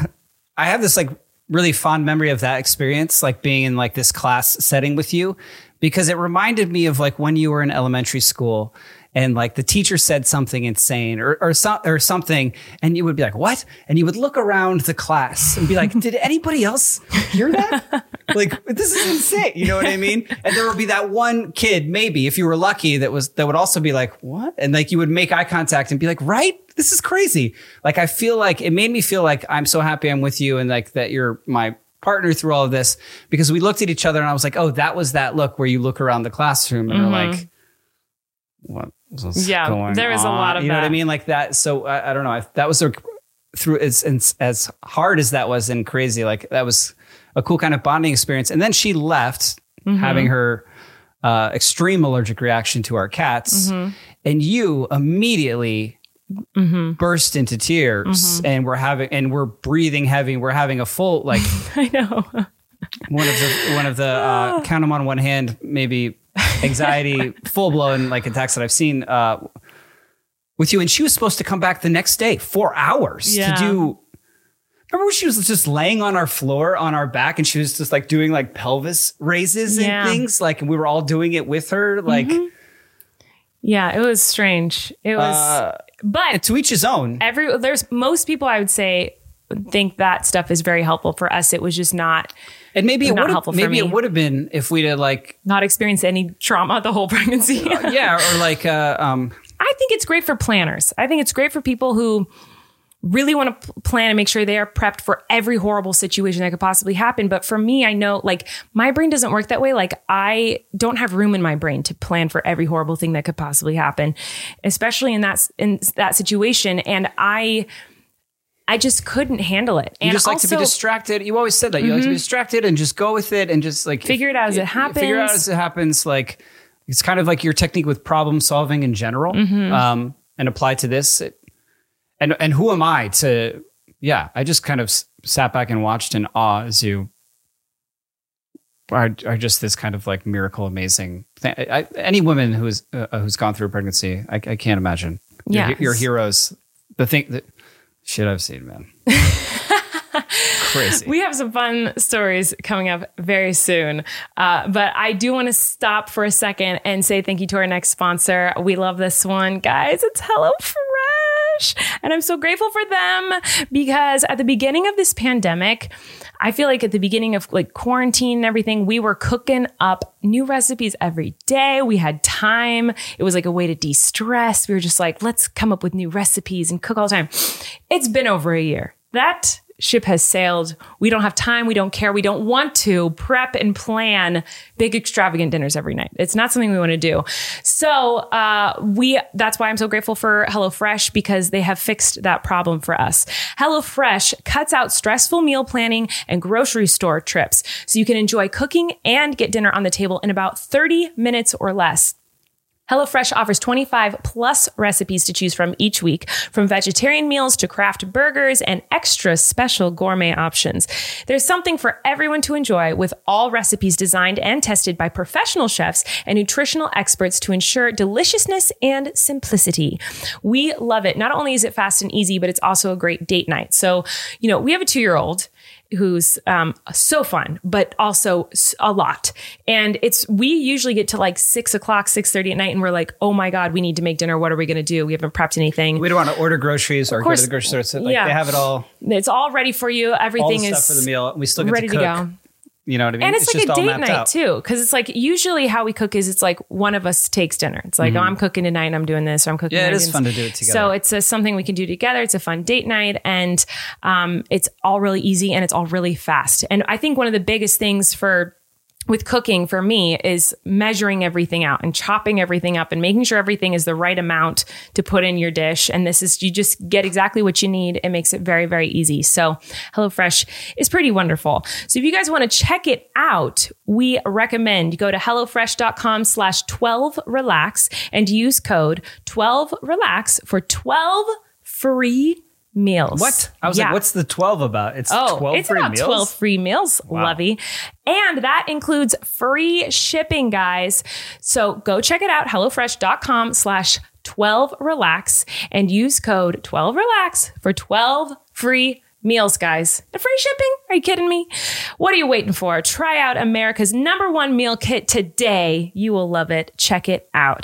I have this really fond memory of that experience, being in this class setting with you, because it reminded me of when you were in elementary school and the teacher said something insane or something, and you would be like, what? And you would look around the class and be like, did anybody else hear that? This is insane. You know what I mean? And there would be that one kid, maybe if you were lucky, that would also be like, what? And you would make eye contact and be like, right? This is crazy. I feel like it made me feel like I'm so happy I'm with you and that you're my partner through all of this, because we looked at each other and I was like, oh, that was that look where you look around the classroom and are like, what? Yeah, there was a lot of that. You know what I mean? Like that. So I don't know. That was through as hard as that was and crazy. That was a cool kind of bonding experience. And then she left, having her extreme allergic reaction to our cats, and you immediately burst into tears, and we're breathing heavy. We're having a full I know one of the count them on one hand, maybe anxiety, full blown attacks that I've seen with you. And she was supposed to come back the next day, 4 hours to do. Remember when she was just laying on our floor on our back and she was just doing pelvis raises and things and we were all doing it with her. Yeah, it was strange. It was, but to each his own. There's most people I would say think that stuff is very helpful. For us, it was just not. And maybe it would helpful. Maybe it would have been if we'd have not experienced any trauma the whole pregnancy. or I think it's great for planners. I think it's great for people who really want to plan and make sure they are prepped for every horrible situation that could possibly happen. But for me, I know my brain doesn't work that way. I don't have room in my brain to plan for every horrible thing that could possibly happen, especially in that situation. And I just couldn't handle it. You just like to be distracted. You always said that. You like to be distracted and just go with it and just figure it out as it happens. Figure it out as it happens. It's kind of like your technique with problem solving in general, and apply to this. And who am I to, I just kind of sat back and watched in awe as you are just this kind of like miracle, amazing thing. Any woman who's gone through a pregnancy, I can't imagine. Your heroes, the thing that shit I've seen, man. Crazy. We have some fun stories coming up very soon. But I do want to stop for a second and say thank you to our next sponsor. We love this one, guys. It's HelloFresh. And I'm so grateful for them because at the beginning of this pandemic, I feel like at the beginning of like quarantine and everything, we were cooking up new recipes every day. We had time. It was like a way to de-stress. We were just like, let's come up with new recipes and cook all the time. It's been over a year. That ship has sailed. We don't have time. We don't care. We don't want to prep and plan big extravagant dinners every night. It's not something we want to do. So that's why I'm so grateful for HelloFresh, because they have fixed that problem for us. HelloFresh cuts out stressful meal planning and grocery store trips, so you can enjoy cooking and get dinner on the table in about 30 minutes or less. HelloFresh offers 25 plus recipes to choose from each week, from vegetarian meals to craft burgers and extra special gourmet options. There's something for everyone to enjoy, with all recipes designed and tested by professional chefs and nutritional experts to ensure deliciousness and simplicity. We love it. Not only is it fast and easy, but it's also a great date night. So, we have a 2-year-old who's so fun, but also a lot. And we usually get to like 6:00, 6:30 at night, and we're like, oh my God, we need to make dinner. What are we going to do? We haven't prepped anything. We don't want to order groceries or go to the grocery store. So they have it all. It's all ready for you. Everything all the is stuff for the meal. We still get ready to cook. go. You know what I mean? And it's like a date night too. Because it's like, usually how we cook is it's like one of us takes dinner. It's like, oh, I'm cooking tonight and I'm doing this, or I'm cooking. Yeah, it is fun to do it together. So it's something we can do together. It's a fun date night, and it's all really easy and it's all really fast. And I think one of the biggest things with cooking for me is measuring everything out and chopping everything up and making sure everything is the right amount to put in your dish. And you just get exactly what you need. It makes it very, very easy. So HelloFresh is pretty wonderful. So if you guys want to check it out, we recommend you go to HelloFresh.com/12relax and use code 12relax for 12 free meals. What? I was like, what's the 12 about? It's 12 free meals? 12 free meals, wow. Lovey. And that includes free shipping, guys. So go check it out, HelloFresh.com/12relax, and use code 12relax for 12 free meals, guys. And free shipping? Are you kidding me? What are you waiting for? Try out America's #1 meal kit today. You will love it. Check it out.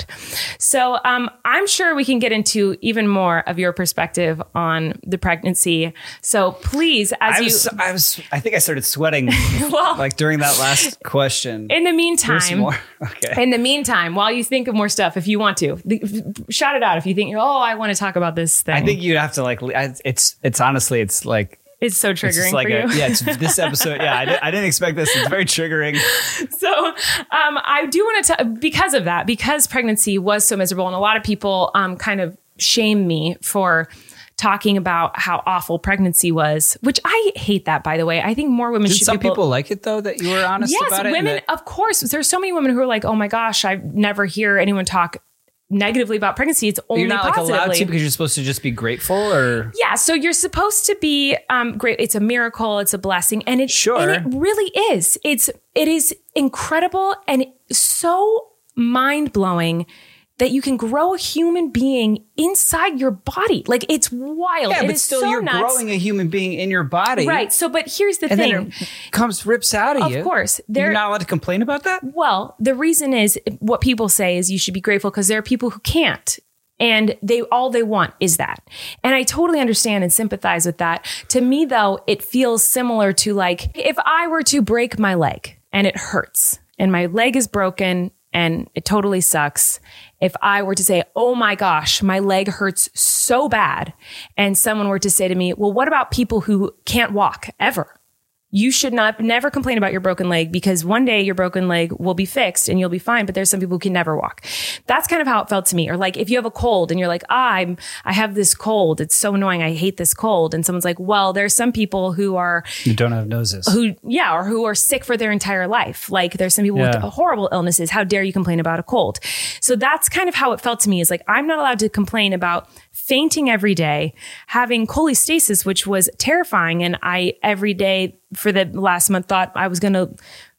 So I'm sure we can get into even more of your perspective on the pregnancy. So please, I think I started sweating like during that last question. In the meantime, okay. In the meantime, while you think of more stuff, if you want to, shout it out. If you think, I want to talk about this thing. I think you'd have to it's honestly, it's like, it's so triggering for you. It's this episode. Yeah, I didn't expect this. It's very triggering. So I do want to, because of that, because pregnancy was so miserable, and a lot of people kind of shame me for talking about how awful pregnancy was, which I hate that, by the way. I think more women should. Some people like it, though, that you were honest about it? Yes, women, of course. There's so many women who are like, oh my gosh, I never hear anyone talk negatively about pregnancy. It's only positively. You're not allowed to, because you're supposed to just be grateful, or so you're supposed to be great. It's a miracle. It's a blessing, and it really is. It is incredible and so mind blowing that you can grow a human being inside your body. Like, it's wild. Yeah, but still, you're growing a human being in your body, right? So, but here's the thing: then it rips out of you. Of course, you're not allowed to complain about that. Well, the reason is, what people say is you should be grateful, because there are people who can't. And all they want is that. And I totally understand and sympathize with that. To me, though, it feels similar to, like, if I were to break my leg and it hurts and my leg is broken and it totally sucks. If I were to say, oh my gosh, my leg hurts so bad, and someone were to say to me, well, what about people who can't walk ever? You should never complain about your broken leg, because one day your broken leg will be fixed and you'll be fine. But there's some people who can never walk. That's kind of how it felt to me. Or like, if you have a cold and you're like, I have this cold. It's so annoying. I hate this cold. And someone's like, well, there's some people who don't have noses, or who are sick for their entire life. Like, there's some people with horrible illnesses. How dare you complain about a cold? So that's kind of how it felt to me, is like, I'm not allowed to complain about fainting every day, having cholestasis, which was terrifying. And I, every day for the last month, thought I was going to,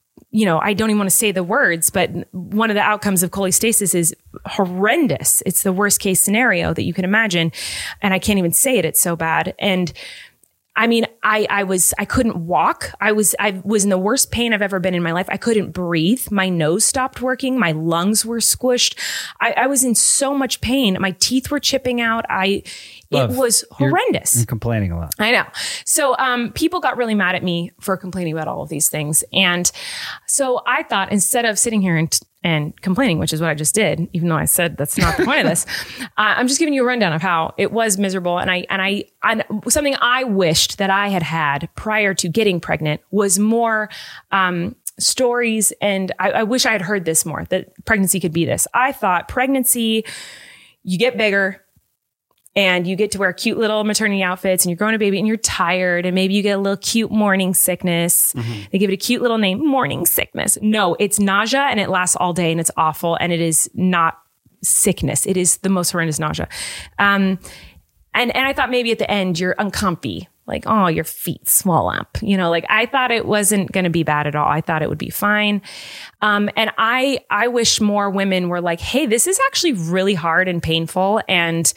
I don't even want to say the words, but one of the outcomes of cholestasis is horrendous. It's the worst case scenario that you can imagine. And I can't even say it. It's so bad. And I mean, I couldn't walk. I was in the worst pain I've ever been in my life. I couldn't breathe. My nose stopped working. My lungs were squished. I was in so much pain. My teeth were chipping out. It was horrendous. You're complaining a lot. I know. So, people got really mad at me for complaining about all of these things. And so I thought, instead of sitting here and and complaining, which is what I just did, even though I said that's not the point of this. I'm just giving you a rundown of how it was miserable. And something I wished that I had prior to getting pregnant was more stories. And I wish I had heard this more, that pregnancy could be this. I thought pregnancy, you get bigger, and you get to wear cute little maternity outfits, and you're growing a baby and you're tired, and maybe you get a little cute morning sickness. They give it a cute little name, morning sickness. No, it's nausea, and it lasts all day, and it's awful, and it is not sickness. It is the most horrendous nausea. And I thought maybe at the end you're uncomfy, like, oh, your feet swell up. Like I thought it wasn't going to be bad at all. I thought it would be fine. And I wish more women were like, hey, this is actually really hard and painful, and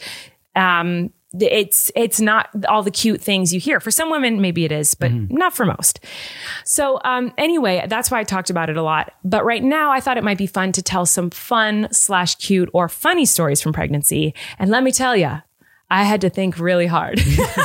it's not all the cute things you hear. For some women, maybe it is, but not for most. So, anyway, that's why I talked about it a lot. But right now I thought it might be fun to tell some fun/cute or funny stories from pregnancy. And let me tell you, I had to think really hard,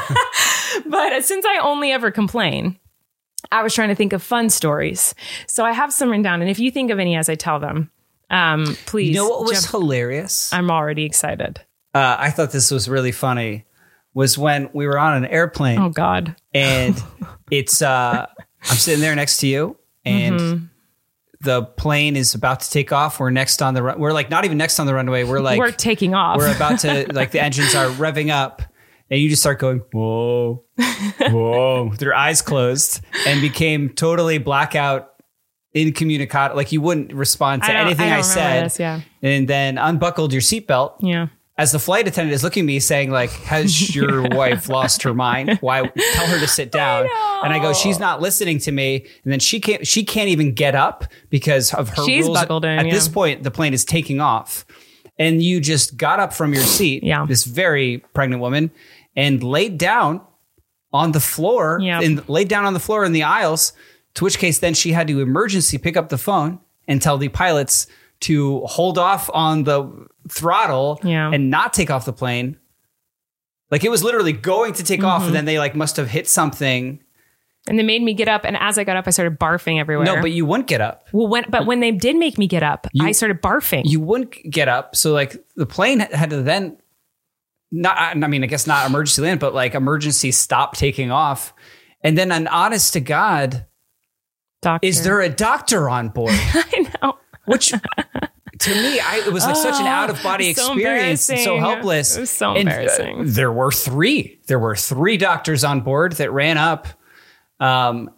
but since I only ever complain, I was trying to think of fun stories. So I have some written down. And if you think of any as I tell them, please. You know what was hilarious? I'm already excited. I thought this was really funny, was when we were on an airplane. Oh, God. And it's, I'm sitting there next to you, and the plane is about to take off. We're next on the run. We're like not even next on the runway. We're taking off. We're about to, like, the engines are revving up, and you just start going, whoa, whoa, with your eyes closed, and became totally blackout, incommunicado. Like you wouldn't respond to anything I said. This, yeah. And then unbuckled your seatbelt. Yeah. As the flight attendant is looking at me saying, like, has your wife lost her mind? Why? Tell her to sit down. And I go, she's not listening to me. And then she can't even get up because of her rules. Buckled in, At this point, the plane is taking off. And you just got up from your seat, this very pregnant woman, and laid down on the floor, and laid down on the floor in the aisles, to which case then she had to emergency pick up the phone and tell the pilots to hold off on the throttle and not take off the plane. Like it was literally going to take off, and then they like must have hit something. And they made me get up, and as I got up, I started barfing everywhere. No, but you wouldn't get up. Well, when they did make me get up, I started barfing. You wouldn't get up. So like the plane had to then I guess not emergency land, but like emergency stop taking off. And then an honest to God, doctor. Is there a doctor on board? I know. Which to me, it was like such an out of body experience and so helpless. It was so embarrassing. There were three doctors on board that ran up. And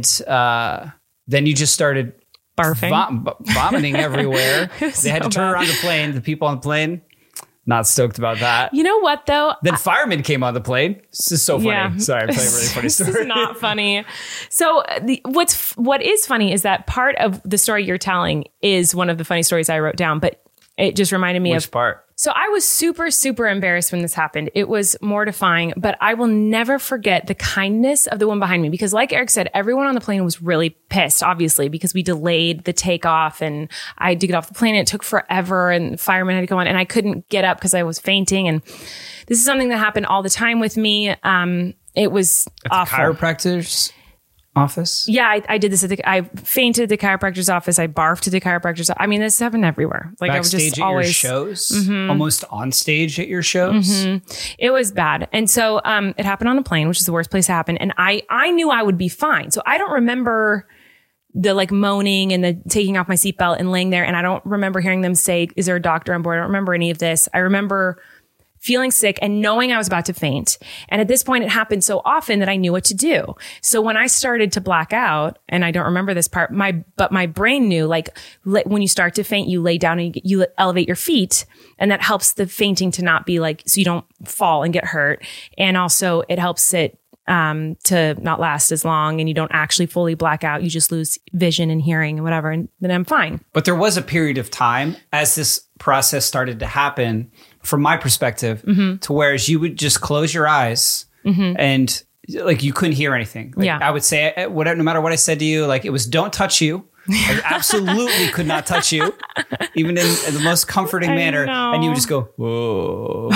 then you just started barfing, vomiting everywhere. They had to turn around the plane. The people on the plane, not stoked about that. You know what though? Then firemen came on the plane. This is so funny. Yeah. Sorry, I'm telling a really funny story. This is not funny. So what is funny is that part of the story you're telling is one of the funny stories I wrote down, but it just reminded me Which part? So I was super, super embarrassed when this happened. It was mortifying, but I will never forget the kindness of the one behind me, because like Eric said, everyone on the plane was really pissed, obviously, because we delayed the takeoff and I had to get off the plane and it took forever and the firemen had to go on and I couldn't get up because I was fainting. And this is something that happened all the time with me. It was awful. The chiropractor's office? Yeah, I did this I fainted at the chiropractor's office. I barfed at the chiropractor's office. I mean, this happened everywhere. Like backstage I was just at always your shows, almost on stage at your shows. It was bad, and so it happened on a plane, which is the worst place to happen. And I knew I would be fine, so I don't remember the like moaning and the taking off my seatbelt and laying there. And I don't remember hearing them say, "Is there a doctor on board?" I don't remember any of this. I remember feeling sick and knowing I was about to faint. And at this point, it happened so often that I knew what to do. So when I started to black out, and I don't remember this part, but my brain knew, like, when you start to faint, you lay down and you elevate your feet. And that helps the fainting to not be like, so you don't fall and get hurt. And also it helps it to not last as long and you don't actually fully black out. You just lose vision and hearing and whatever. And then I'm fine. But there was a period of time as this process started to happen, from my perspective, to whereas you would just close your eyes and like you couldn't hear anything. Like, I would say, no matter what I said to you, like it was don't touch you. I absolutely could not touch you, even in the most comforting manner. And you would just go, whoa,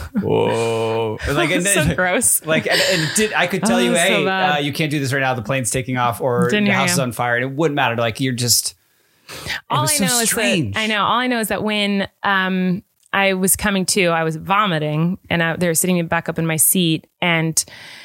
whoa. Like, and then, so gross. Like, I could tell you, hey, you can't do this right now. The plane's taking off or the house is on fire. And it wouldn't matter. Like, you're just, All was so strange. All I know is that when I was coming to, I was vomiting, and they were sitting me back up in my seat, and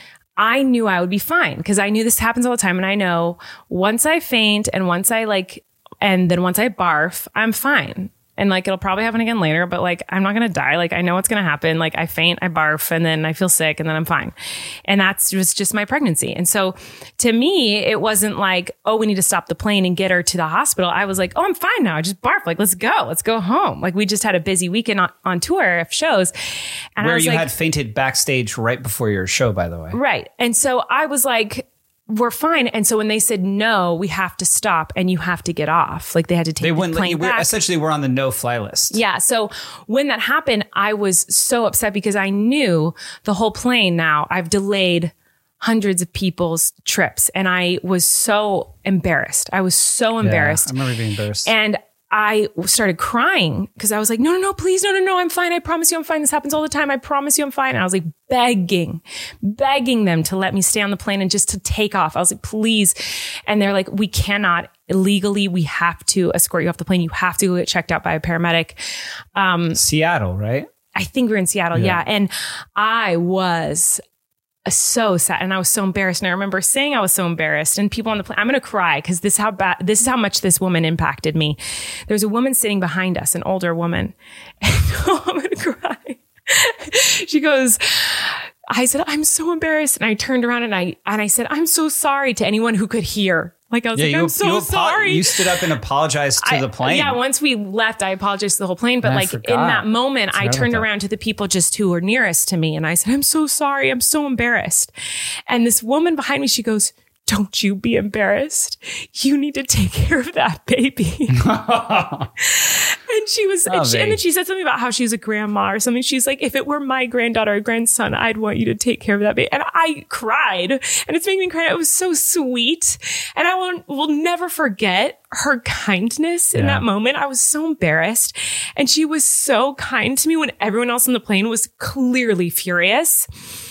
I knew I would be fine because I knew this happens all the time. And I know once I faint and once I and then once I barf, I'm fine. And like, it'll probably happen again later, but like, I'm not going to die. Like, I know what's going to happen. Like, I faint, I barf, and then I feel sick, and then I'm fine. And that's just my pregnancy. And so to me, it wasn't like, oh, we need to stop the plane and get her to the hospital. I was like, oh, I'm fine now. I just barfed. Like, let's go home. Like, we just had a busy weekend on tour of shows. And where I was you like, had fainted backstage right before your show, by the way. Right. And so I was like, we're fine. And so when they said, no, we have to stop and you have to get off, like they had to take the plane back. Essentially, we're on the no-fly list. Yeah. So when that happened, I was so upset because I knew the whole plane now, I've delayed hundreds of people's trips. And I was so embarrassed. I was so embarrassed. I remember being embarrassed. And I started crying because I was like, no, please, no, I'm fine. I promise you I'm fine. This happens all the time. I promise you I'm fine. And I was like begging them to let me stay on the plane and just to take off. I was like, please. And they're like, we cannot illegally. We have to escort you off the plane. You have to go get checked out by a paramedic. Seattle, right? I think we're in Seattle. Yeah. And I was so sad and I was so embarrassed. And I remember saying I was so embarrassed, and people on the plane, I'm going to cry because this is how much this woman impacted me. There's a woman sitting behind us, an older woman. And I'm going to cry. She goes, I said, I'm so embarrassed. And I turned around and I said, I'm so sorry to anyone who could hear. Like, I was like, I'm so sorry. You stood up and apologized to the plane. Yeah, once we left, I apologized to the whole plane. But like in that moment, I turned around to the people just who were nearest to me. And I said, I'm so sorry. I'm so embarrassed. And this woman behind me, she goes, don't you be embarrassed. You need to take care of that baby. And she was, and then she said something about how she's a grandma or something. She's like, if it were my granddaughter or grandson, I'd want you to take care of that baby. And I cried, and it's making me cry. It was so sweet. And I will never forget her kindness in that moment. I was so embarrassed. And she was so kind to me when everyone else on the plane was clearly furious.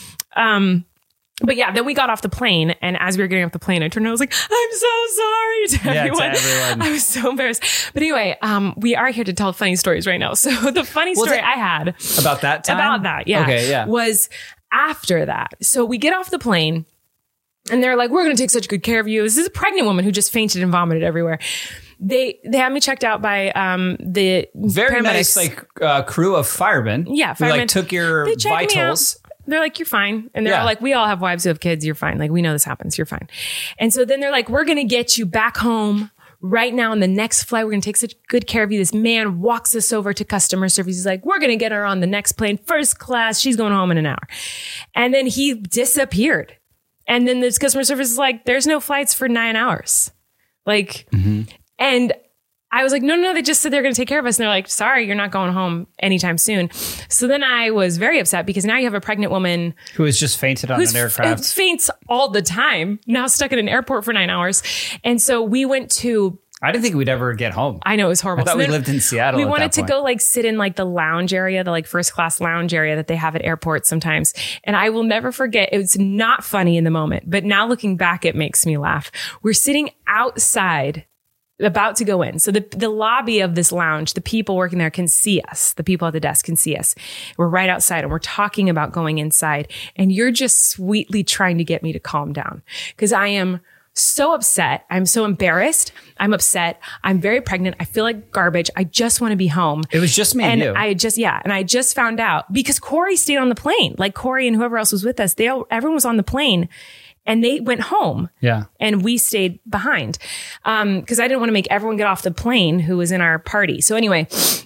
But yeah, then we got off the plane, and as we were getting off the plane, I turned and I was like, I'm so sorry to everyone. I was so embarrassed. But anyway, we are here to tell funny stories right now. So the funny story I had about that time? About that, yeah. Okay, yeah. Was after that. So we get off the plane, and they're like, we're going to take such good care of you. This is a pregnant woman who just fainted and vomited everywhere. They had me checked out by the very paramedics. Nice crew of firemen. Yeah, firemen. Who took your vitals. They're like, you're fine. And they're like, we all have wives who have kids. You're fine. Like, we know this happens. You're fine. And so then they're like, we're going to get you back home right now on the next flight. We're going to take such good care of you. This man walks us over to customer service. He's like, we're going to get her on the next plane, first class. She's going home in an hour. And then he disappeared. And then this customer service is like, there's no flights for 9 hours. Like, and I was like, no, they just said they're going to take care of us. And they're like, sorry, you're not going home anytime soon. So then I was very upset because now you have a pregnant woman who has just fainted on an aircraft. Faints all the time. Now stuck in an airport for 9 hours. And so we went to... I didn't think we'd ever get home. I know, it was horrible. I thought we lived in Seattle. We wanted to go like sit in like the lounge area, the like first class lounge area that they have at airports sometimes. And I will never forget, it was not funny in the moment, but now looking back, it makes me laugh. We're sitting outside about to go in. So the lobby of this lounge, the people working there can see us. The people at the desk can see us. We're right outside and we're talking about going inside. And you're just sweetly trying to get me to calm down because I am so upset. I'm so embarrassed. I'm upset. I'm very pregnant. I feel like garbage. I just want to be home. It was just me and you. And I just found out because Corey stayed on the plane. Like Corey and whoever else was with us, everyone was on the plane. And they went home. Yeah. And we stayed behind. Because I didn't want to make everyone get off the plane who was in our party. So anyway,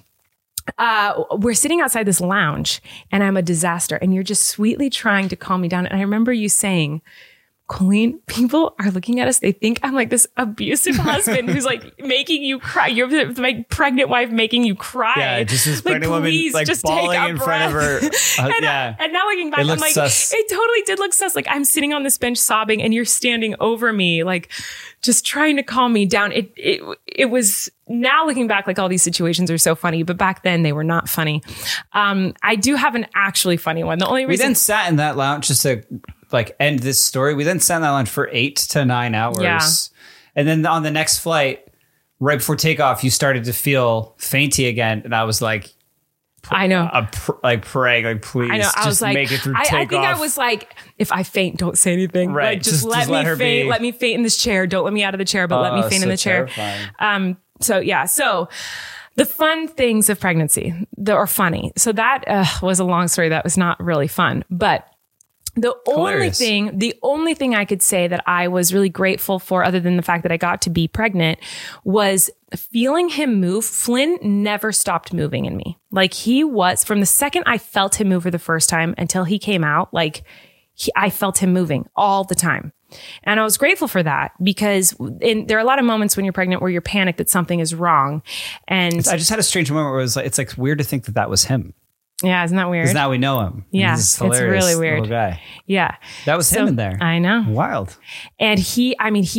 we're sitting outside this lounge and I'm a disaster. And you're just sweetly trying to calm me down. And I remember you saying, Colleen, people are looking at us. They think I'm like this abusive husband who's like making you cry. You're my pregnant wife making you cry. Yeah, just this pregnant woman like just bawling in front of her. And now looking back, I'm like, it totally did look sus. Like I'm sitting on this bench sobbing and you're standing over me, like just trying to calm me down. It was, now looking back, like all these situations are so funny, but back then they were not funny. I do have an actually funny one. The only reason we then sat in that lounge just to like end this story. We then sat in that lounge for 8 to 9 hours. Yeah. And then on the next flight, right before takeoff, you started to feel fainty again. And I was like, I know. Praying, like, please, I know. I was like, make it through takeoff. I think I was like, if I faint, don't say anything. Right. Like, just let me faint. Let me faint in this chair. Don't let me out of the chair, but let me faint in the chair. So yeah. So the fun things of pregnancy that are funny. So that was a long story. That was not really fun, but the only thing I could say that I was really grateful for, other than the fact that I got to be pregnant, was feeling him move. Flynn never stopped moving in me. Like, he was, from the second I felt him move for the first time until he came out, like I felt him moving all the time. And I was grateful for that, because there are a lot of moments when you're pregnant where you're panicked that something is wrong. And I just had a strange moment where it was like, it's like weird to think that was him. Yeah, isn't that weird? Because now we know him. Yeah, it's really weird. Little guy. Yeah. That was him in there. I know. Wild. And he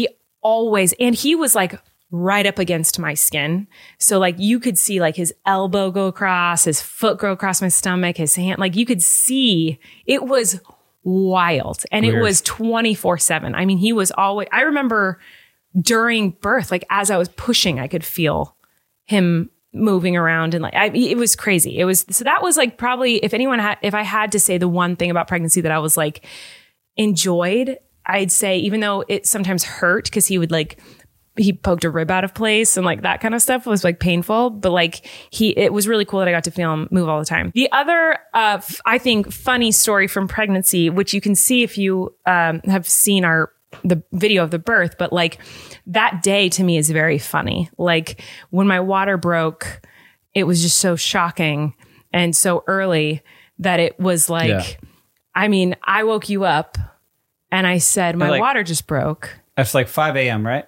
was like right up against my skin. So like you could see like his elbow go across, his foot go across my stomach, his hand, like you could see it was wild. And Weird. It was 24/7. I mean, he was always, I remember during birth, like as I was pushing, I could feel him moving around, and like it was crazy. It was, so that was like probably, if I had to say the one thing about pregnancy that I was like enjoyed, I'd say, even though it sometimes hurt because he poked a rib out of place and like that kind of stuff was like painful, but like it was really cool that I got to feel him move all the time. The other, I think, funny story from pregnancy, which you can see if you have seen the video of the birth, but like that day to me is very funny. Like when my water broke, it was just so shocking and so early that it was like, I mean, I woke you up and I said, my water just broke. It's like 5 a.m., right?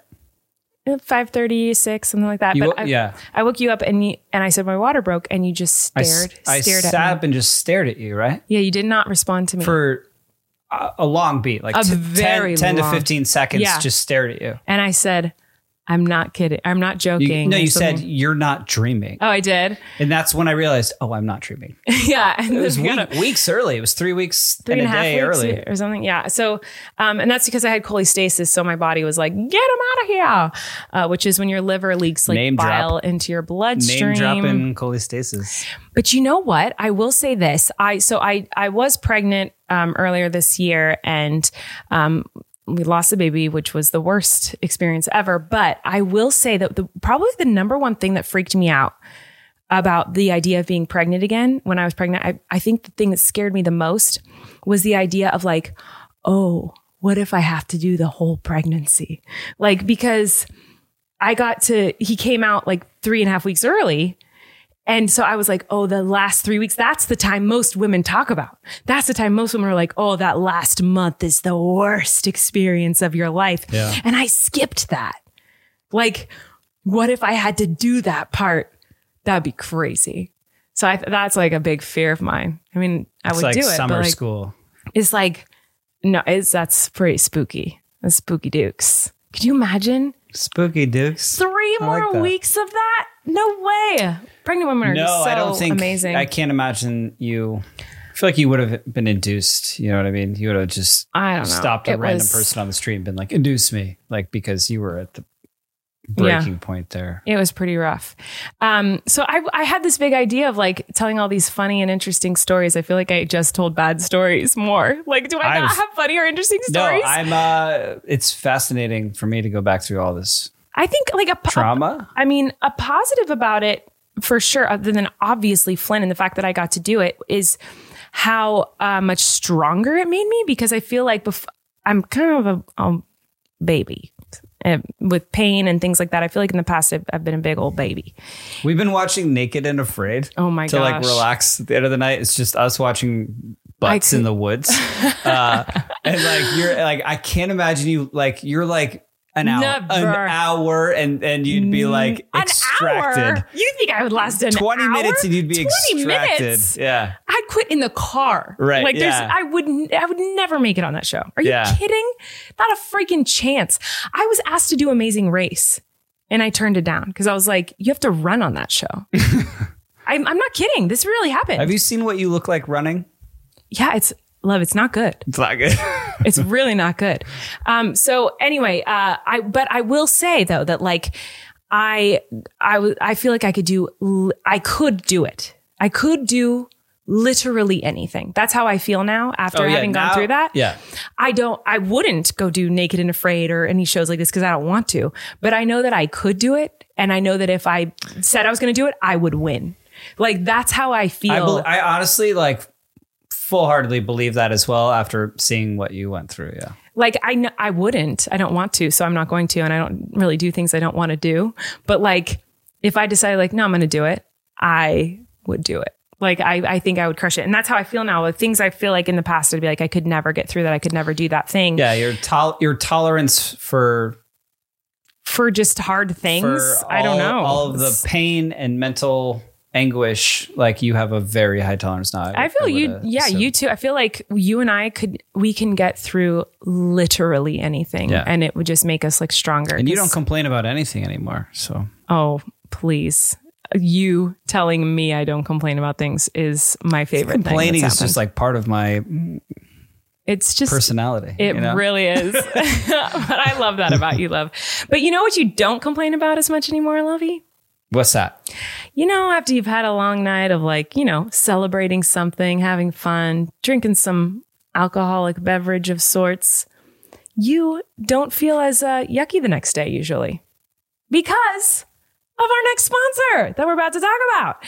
5:30, 6, something like that. I woke you up and I said, my water broke, and you just stared at me. I sat up and just stared at you, right? Yeah, you did not respond to me. For a long beat, like 10 to 15 seconds, just stared at you. And I said, I'm not kidding. I'm not joking. You said, you're not dreaming. Oh, I did. And that's when I realized, I'm not dreaming. Yeah. And it was weeks early. It was 3 weeks and a day early. Or something. Yeah. So, and that's because I had cholestasis. So my body was like, get him out of here. Which is when your liver leaks like bile into your bloodstream. Name dropping cholestasis. But you know what? I will say this. I was pregnant earlier this year, and we lost a baby, which was the worst experience ever. But I will say that probably the number one thing that freaked me out about the idea of being pregnant again when I was pregnant, I think the thing that scared me the most was the idea of like, oh, what if I have to do the whole pregnancy? Like, because he came out like 3.5 weeks early. And so I was like, oh, the last 3 weeks, that's the time most women talk about. That's the time most women are like, oh, that last month is the worst experience of your life. Yeah. And I skipped that. Like, what if I had to do that part? That'd be crazy. So that's like a big fear of mine. I mean, I would do it. Summer but like, school. It's like, no, that's pretty spooky. That's spooky dukes. Could you imagine? Spooky dukes. 3 more weeks of that? No way. Pregnant women are just so I don't think, amazing. I can't imagine you. I feel like you would have been induced. You know what I mean? You would have just stopped a random person on the street and been like, induce me. Like, because you were at the breaking point there. It was pretty rough. So I had this big idea of like telling all these funny and interesting stories. I feel like I just told bad stories more. Like, do I not have funny or interesting stories? No, it's fascinating for me to go back through all this. I think like trauma. A positive about it for sure, other than obviously Flynn and the fact that I got to do it, is how much stronger it made me, because I feel like I'm kind of a baby. With pain and things like that. I feel like in the past, I've been a big old baby. We've been watching Naked and Afraid. Oh my gosh. To like relax at the end of the night. It's just us watching butts in the woods. And like, you're like, I can't imagine you, like, you're like an hour and you'd be like extracted. An hour? You think I would last 20 hour? minutes and you'd be 20 extracted. Minutes? Yeah. I'd quit in the car. Right. Like I would never make it on that show. Are you kidding? Not a freaking chance. I was asked to do Amazing Race and I turned it down because I was like, you have to run on that show. I'm not kidding. This really happened. Have you seen What You Look Like Running? Yeah, it's not good. It's not good. It's really not good. So anyway, but I will say though that like I feel like I could do it. I could do literally anything. That's how I feel now after having gone through that. Yeah. I wouldn't go do Naked and Afraid or any shows like this because I don't want to, but I know that I could do it. And I know that if I said I was going to do it, I would win. Like, that's how I feel. I honestly like full-heartedly believe that as well after seeing what you went through. Yeah. Like, I wouldn't, I don't want to, so I'm not going to, and I don't really do things I don't want to do. But like, if I decided like, no, I'm going to do it, I would do it. Like, I think I would crush it. And that's how I feel now with things I feel like in the past, I'd be like, I could never get through that. I could never do that thing. Yeah. Your tolerance for just hard things. I don't know. All of the pain and mental anguish, like you have a very high tolerance now. I feel you too. I feel like you and we can get through literally anything, and it would just make us like stronger. And you don't complain about anything anymore. So, oh, please. You telling me I don't complain about things is my favorite thing. Complaining is just like part of my it's just personality. It really is. But I love that about you, love. But you know what you don't complain about as much anymore, Lovey? What's that? You know, after you've had a long night of like, you know, celebrating something, having fun, drinking some alcoholic beverage of sorts, you don't feel as yucky the next day usually because of our next sponsor that we're about to talk about.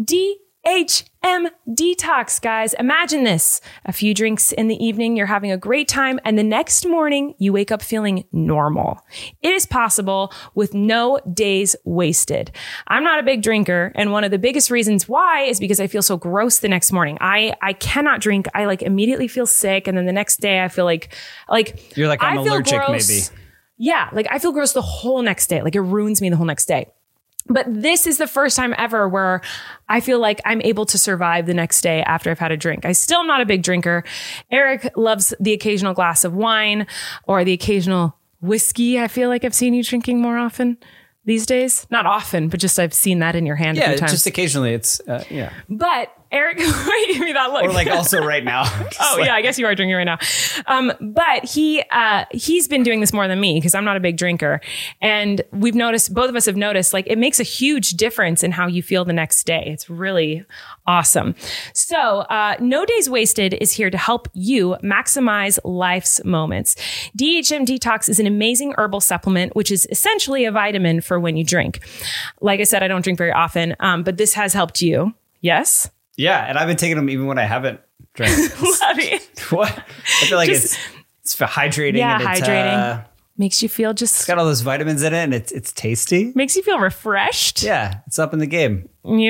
DHM Detox, guys. Imagine this. A few drinks in the evening, you're having a great time, and the next morning, you wake up feeling normal. It is possible with no days wasted. I'm not a big drinker, and one of the biggest reasons why is because I feel so gross the next morning. I cannot drink. I like immediately feel sick, and then the next day I feel like you're like, I'm allergic gross. Maybe. Yeah, like I feel gross the whole next day. Like it ruins me the whole next day. But this is the first time ever where I feel like I'm able to survive the next day after I've had a drink. I still am not a big drinker. Eric loves the occasional glass of wine or the occasional whiskey. I feel like I've seen you drinking more often these days. Not often, but just I've seen that in your hand a few times. Just occasionally. It's, yeah. But Eric, why give me that look? Or like also right now. Yeah, I guess you are drinking right now. But he's been doing this more than me because I'm not a big drinker. And we've noticed, both of us have noticed, like it makes a huge difference in how you feel the next day. It's really awesome. So No Days Wasted is here to help you maximize life's moments. DHM Detox is an amazing herbal supplement, which is essentially a vitamin for when you drink. Like I said, I don't drink very often, but this has helped you. Yes? Yeah, and I've been taking them even when I haven't drank. What? I feel like it's hydrating. Yeah, and hydrating. Makes you feel just... It's got all those vitamins in it, and it's tasty. Makes you feel refreshed. Yeah, it's up in the game.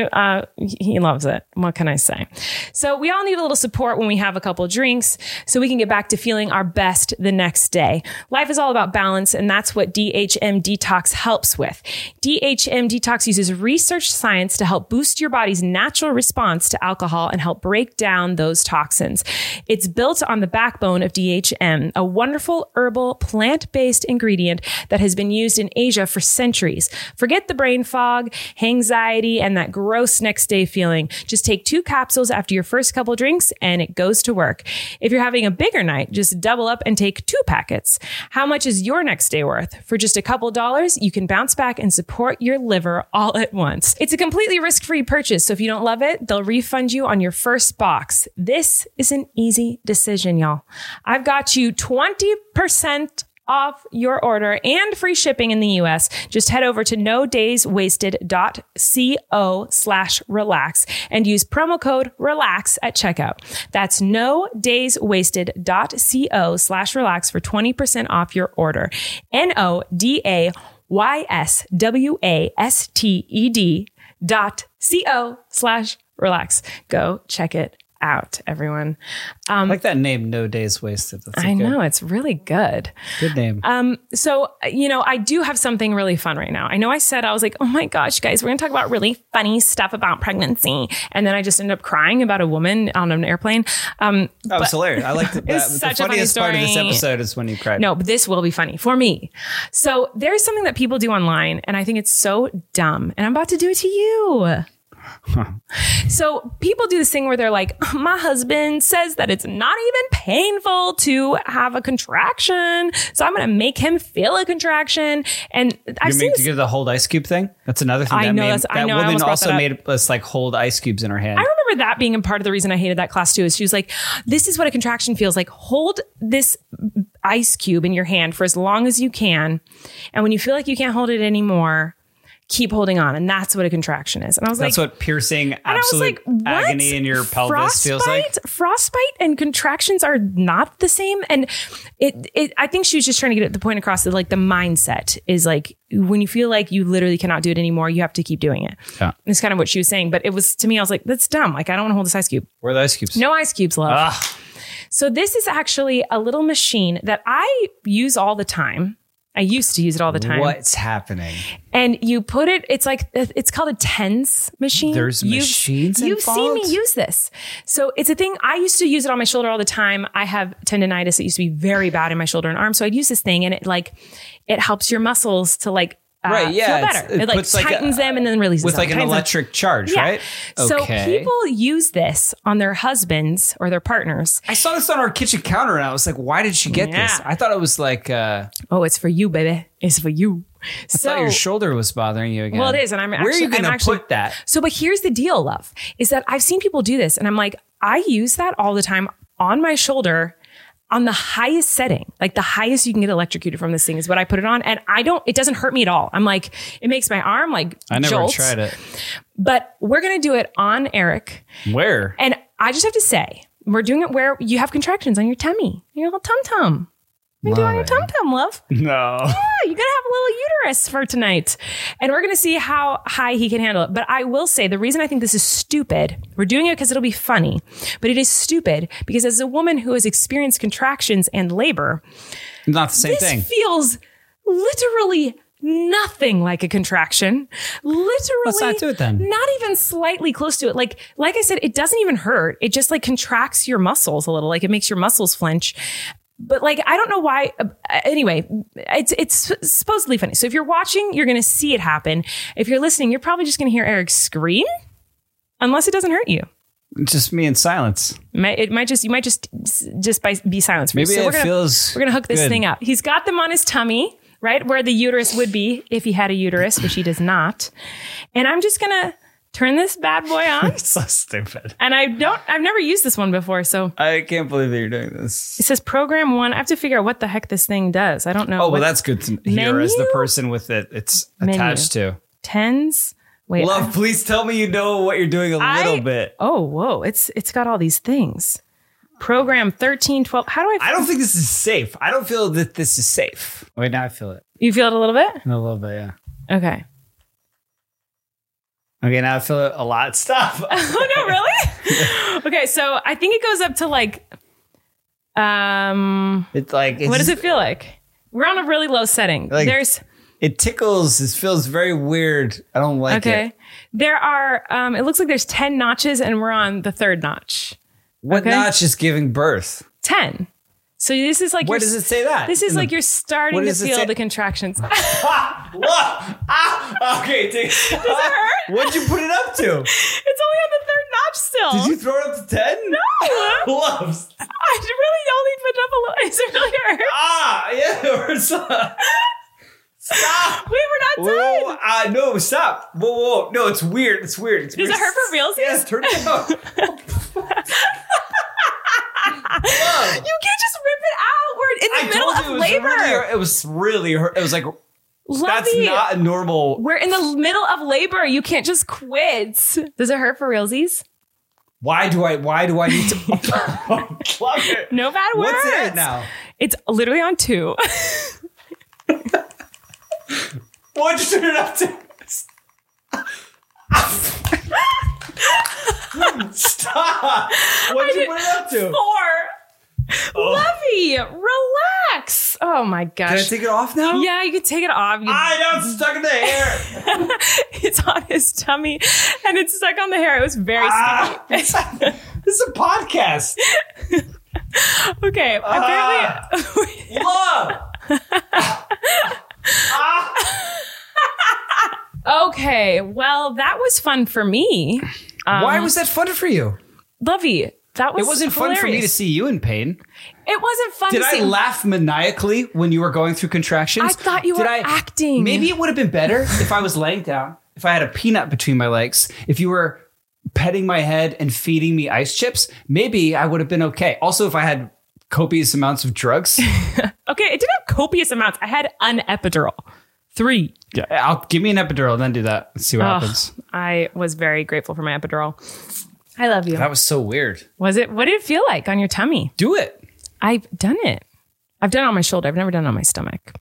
He loves it. What can I say? So we all need a little support when we have a couple drinks so we can get back to feeling our best the next day. Life is all about balance, and that's what DHM Detox helps with. DHM Detox uses research science to help boost your body's natural response to alcohol and help break down those toxins. It's built on the backbone of DHM, a wonderful herbal plant-based ingredient that has been used in Asia for centuries. Forget the brain fog, anxiety, and that gross next day feeling. Just take 2 capsules after your first couple drinks and it goes to work. If you're having a bigger night, just double up and take 2 packets. How much is your next day worth? For just a couple dollars, you can bounce back and support your liver all at once. It's a completely risk-free purchase, so if you don't love it, they'll refund you on your first box. This is an easy decision, y'all. I've got you 20% off your order and free shipping in the US. Just head over to nodayswasted.co/relax and use promo code RELAX at checkout. That's nodayswasted.co/relax for 20% off your order. nodayswasted.co/relax. Go check it out, everyone. I like that name, No Days Wasted. I know, it's really good. Good name. So, you know, I do have something really fun right now. I know I said, I was like, oh my gosh, guys, we're going to talk about really funny stuff about pregnancy. And then I just ended up crying about a woman on an airplane. That was hilarious. I liked it. The funniest part of this episode is when you cried. No, but this will be funny for me. So there's something that people do online, and I think it's so dumb. And I'm about to do it to you. So people do this thing where they're like, my husband says that it's not even painful to have a contraction, so I'm going to make him feel a contraction. And I've seen to get the hold ice cube thing. That's another thing. I know. I woman also made us like hold ice cubes in her hand. I remember that being a part of the reason I hated that class too. Is she was like, this is what a contraction feels like. Hold this ice cube in your hand for as long as you can, and when you feel like you can't hold it anymore, keep holding on. And that's what a contraction is. And I was that's what piercing, absolute agony in your pelvis feels like. Frostbite and contractions are not the same. And I think she was just trying to get the point across that like the mindset is like, when you feel like you literally cannot do it anymore, you have to keep doing it. Yeah. It's kind of what she was saying. But it was, to me, I was like, that's dumb. Like, I don't want to hold this ice cube. Where are the ice cubes? No ice cubes, love. Ugh. So this is actually a little machine that I use all the time. I used to use it all the time. What's happening? And you put it, it's called a TENS machine. There's machines involved? You've seen me use this. So it's a thing. I used to use it on my shoulder all the time. I have tendonitis. It used to be very bad in my shoulder and arm. So I'd use this thing and it helps your muscles to feel better. It like tightens them and then releases with them. like an electric charge, right? So people use this on their husbands or their partners. I saw this on our kitchen counter and I was like, why did she get this? I thought it was like... oh, it's for you, baby. It's for you. I thought your shoulder was bothering you again. Well, it is. And where are you going to put that? So, but here's the deal, love, is that I've seen people do this. And I'm like, I use that all the time on my shoulder on the highest setting, like the highest you can get electrocuted from this thing is what I put it on. And it doesn't hurt me at all. I'm like, it makes my arm like I never jolts. tried it. But we're going to do it on Eric. Where? And I just have to say, we're doing it where you have contractions on your tummy, your little tum-tum. We do on your tum-tum, love. No. Yeah, you're going to have a little uterus for tonight. And we're going to see how high he can handle it. But I will say, the reason I think this is stupid, we're doing it because it'll be funny, but it is stupid because as a woman who has experienced contractions and labor, not the same thing. This feels literally nothing like a contraction. Literally. Let's not do it then. Not even slightly close to it. Like I said, it doesn't even hurt. It just like contracts your muscles a little. Like it makes your muscles flinch. But like, I don't know why. Anyway, it's supposedly funny. So if you're watching, you're going to see it happen. If you're listening, you're probably just going to hear Eric scream, unless it doesn't hurt you. Just me in silence. You might just be silent. Maybe so we're gonna hook this thing up. He's got them on his tummy, right where the uterus would be if he had a uterus, which he does not. And I'm just gonna turn this bad boy on. It's so stupid. And I've never used this one before, so I can't believe that you're doing this. It says program 1. I have to figure out what the heck this thing does. I don't know. Oh, well, that's good to hear as the person with it's attached to. TENS. Wait. Love, please tell me you know what you're doing a little bit. Oh, whoa. It's got all these things. Program 13, 12. How do I don't think this is safe. I don't feel that this is safe. Wait, now I feel it. You feel it a little bit? A little bit, yeah. Okay. Okay, now I feel it a lot. Stop. Oh, no, really? Okay, so I think it goes up to like, it's like, what does it feel like? We're on a really low setting. Like, it tickles. It feels very weird. I don't like it. Okay. There are, it looks like there's 10 notches and we're on the 3rd notch. What notch is giving birth? 10. So this is like... Where does it say that? This is like you're starting to feel the contractions. Okay, does it hurt? What'd you put it up to? It's only on the 3rd notch still. Did you throw it up to 10? No. Loves. I really only put it up a little. Does it really hurt? Yeah, it hurts. Stop. Wait, we're not done. No, stop. Whoa. No, it's weird. Does it hurt for real? Yes, turn it up. You can't just rip it out. We're in the middle of labor. It was really hurt. It was like, Lovey, that's not a normal. We're in the middle of labor. You can't just quit. Does it hurt for realsies? Why do I need to? Love it. No bad words. What's it now? It's literally on 2. What'd you turn it up to? Stop! What'd you put it up to? 4. Lovey, relax. Oh my gosh. Can I take it off now? Yeah, you can take it off. I know it's stuck in the hair. It's on his tummy and it's stuck on the hair. It was very sticky. This is a podcast. Okay, apparently. Love! Okay, well, that was fun for me. Why was that fun for you? Lovey, that was It wasn't hilarious. fun for me to see you in pain. It wasn't fun Did to see. I laugh maniacally when you were going through contractions? I thought you were acting. Maybe it would have been better if I was laying down, if I had a peanut between my legs, if you were petting my head and feeding me ice chips. Maybe I would have been okay. Also, if I had copious amounts of drugs. Okay, it didn't have copious amounts. I had an epidural. 3. Yeah, give me an epidural and then do that. Let's see what happens. I was very grateful for my epidural. I love you. That was so weird. Was it? What did it feel like on your tummy? Do it. I've done it. I've done it on my shoulder. I've never done it on my stomach.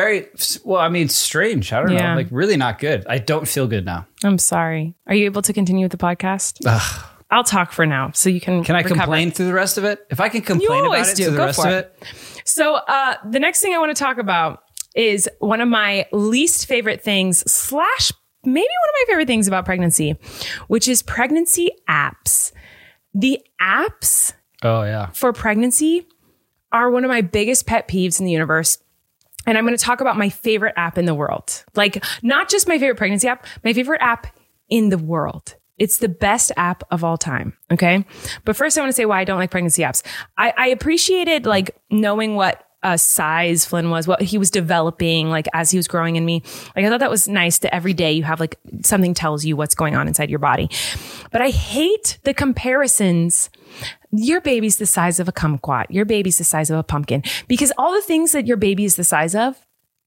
Strange. I don't know. Like really not good. I don't feel good now. I'm sorry. Are you able to continue with the podcast? I'll talk for now so you can I recover. complain through the rest of it? If I can complain about it through the rest of it. So the next thing I want to talk about is one of my least favorite things / maybe one of my favorite things about pregnancy, which is pregnancy apps. The apps for pregnancy are one of my biggest pet peeves in the universe. And I'm going to talk about my favorite app in the world. Like, not just my favorite pregnancy app, my favorite app in the world. It's the best app of all time. Okay. But first I want to say why I don't like pregnancy apps. I appreciated like knowing what size Flynn was, what he was developing, like as he was growing in me. Like I thought that was nice that every day you have like something tells you what's going on inside your body. But I hate the comparisons. Your baby's the size of a kumquat. Your baby's the size of a pumpkin. Because all the things that your baby is the size of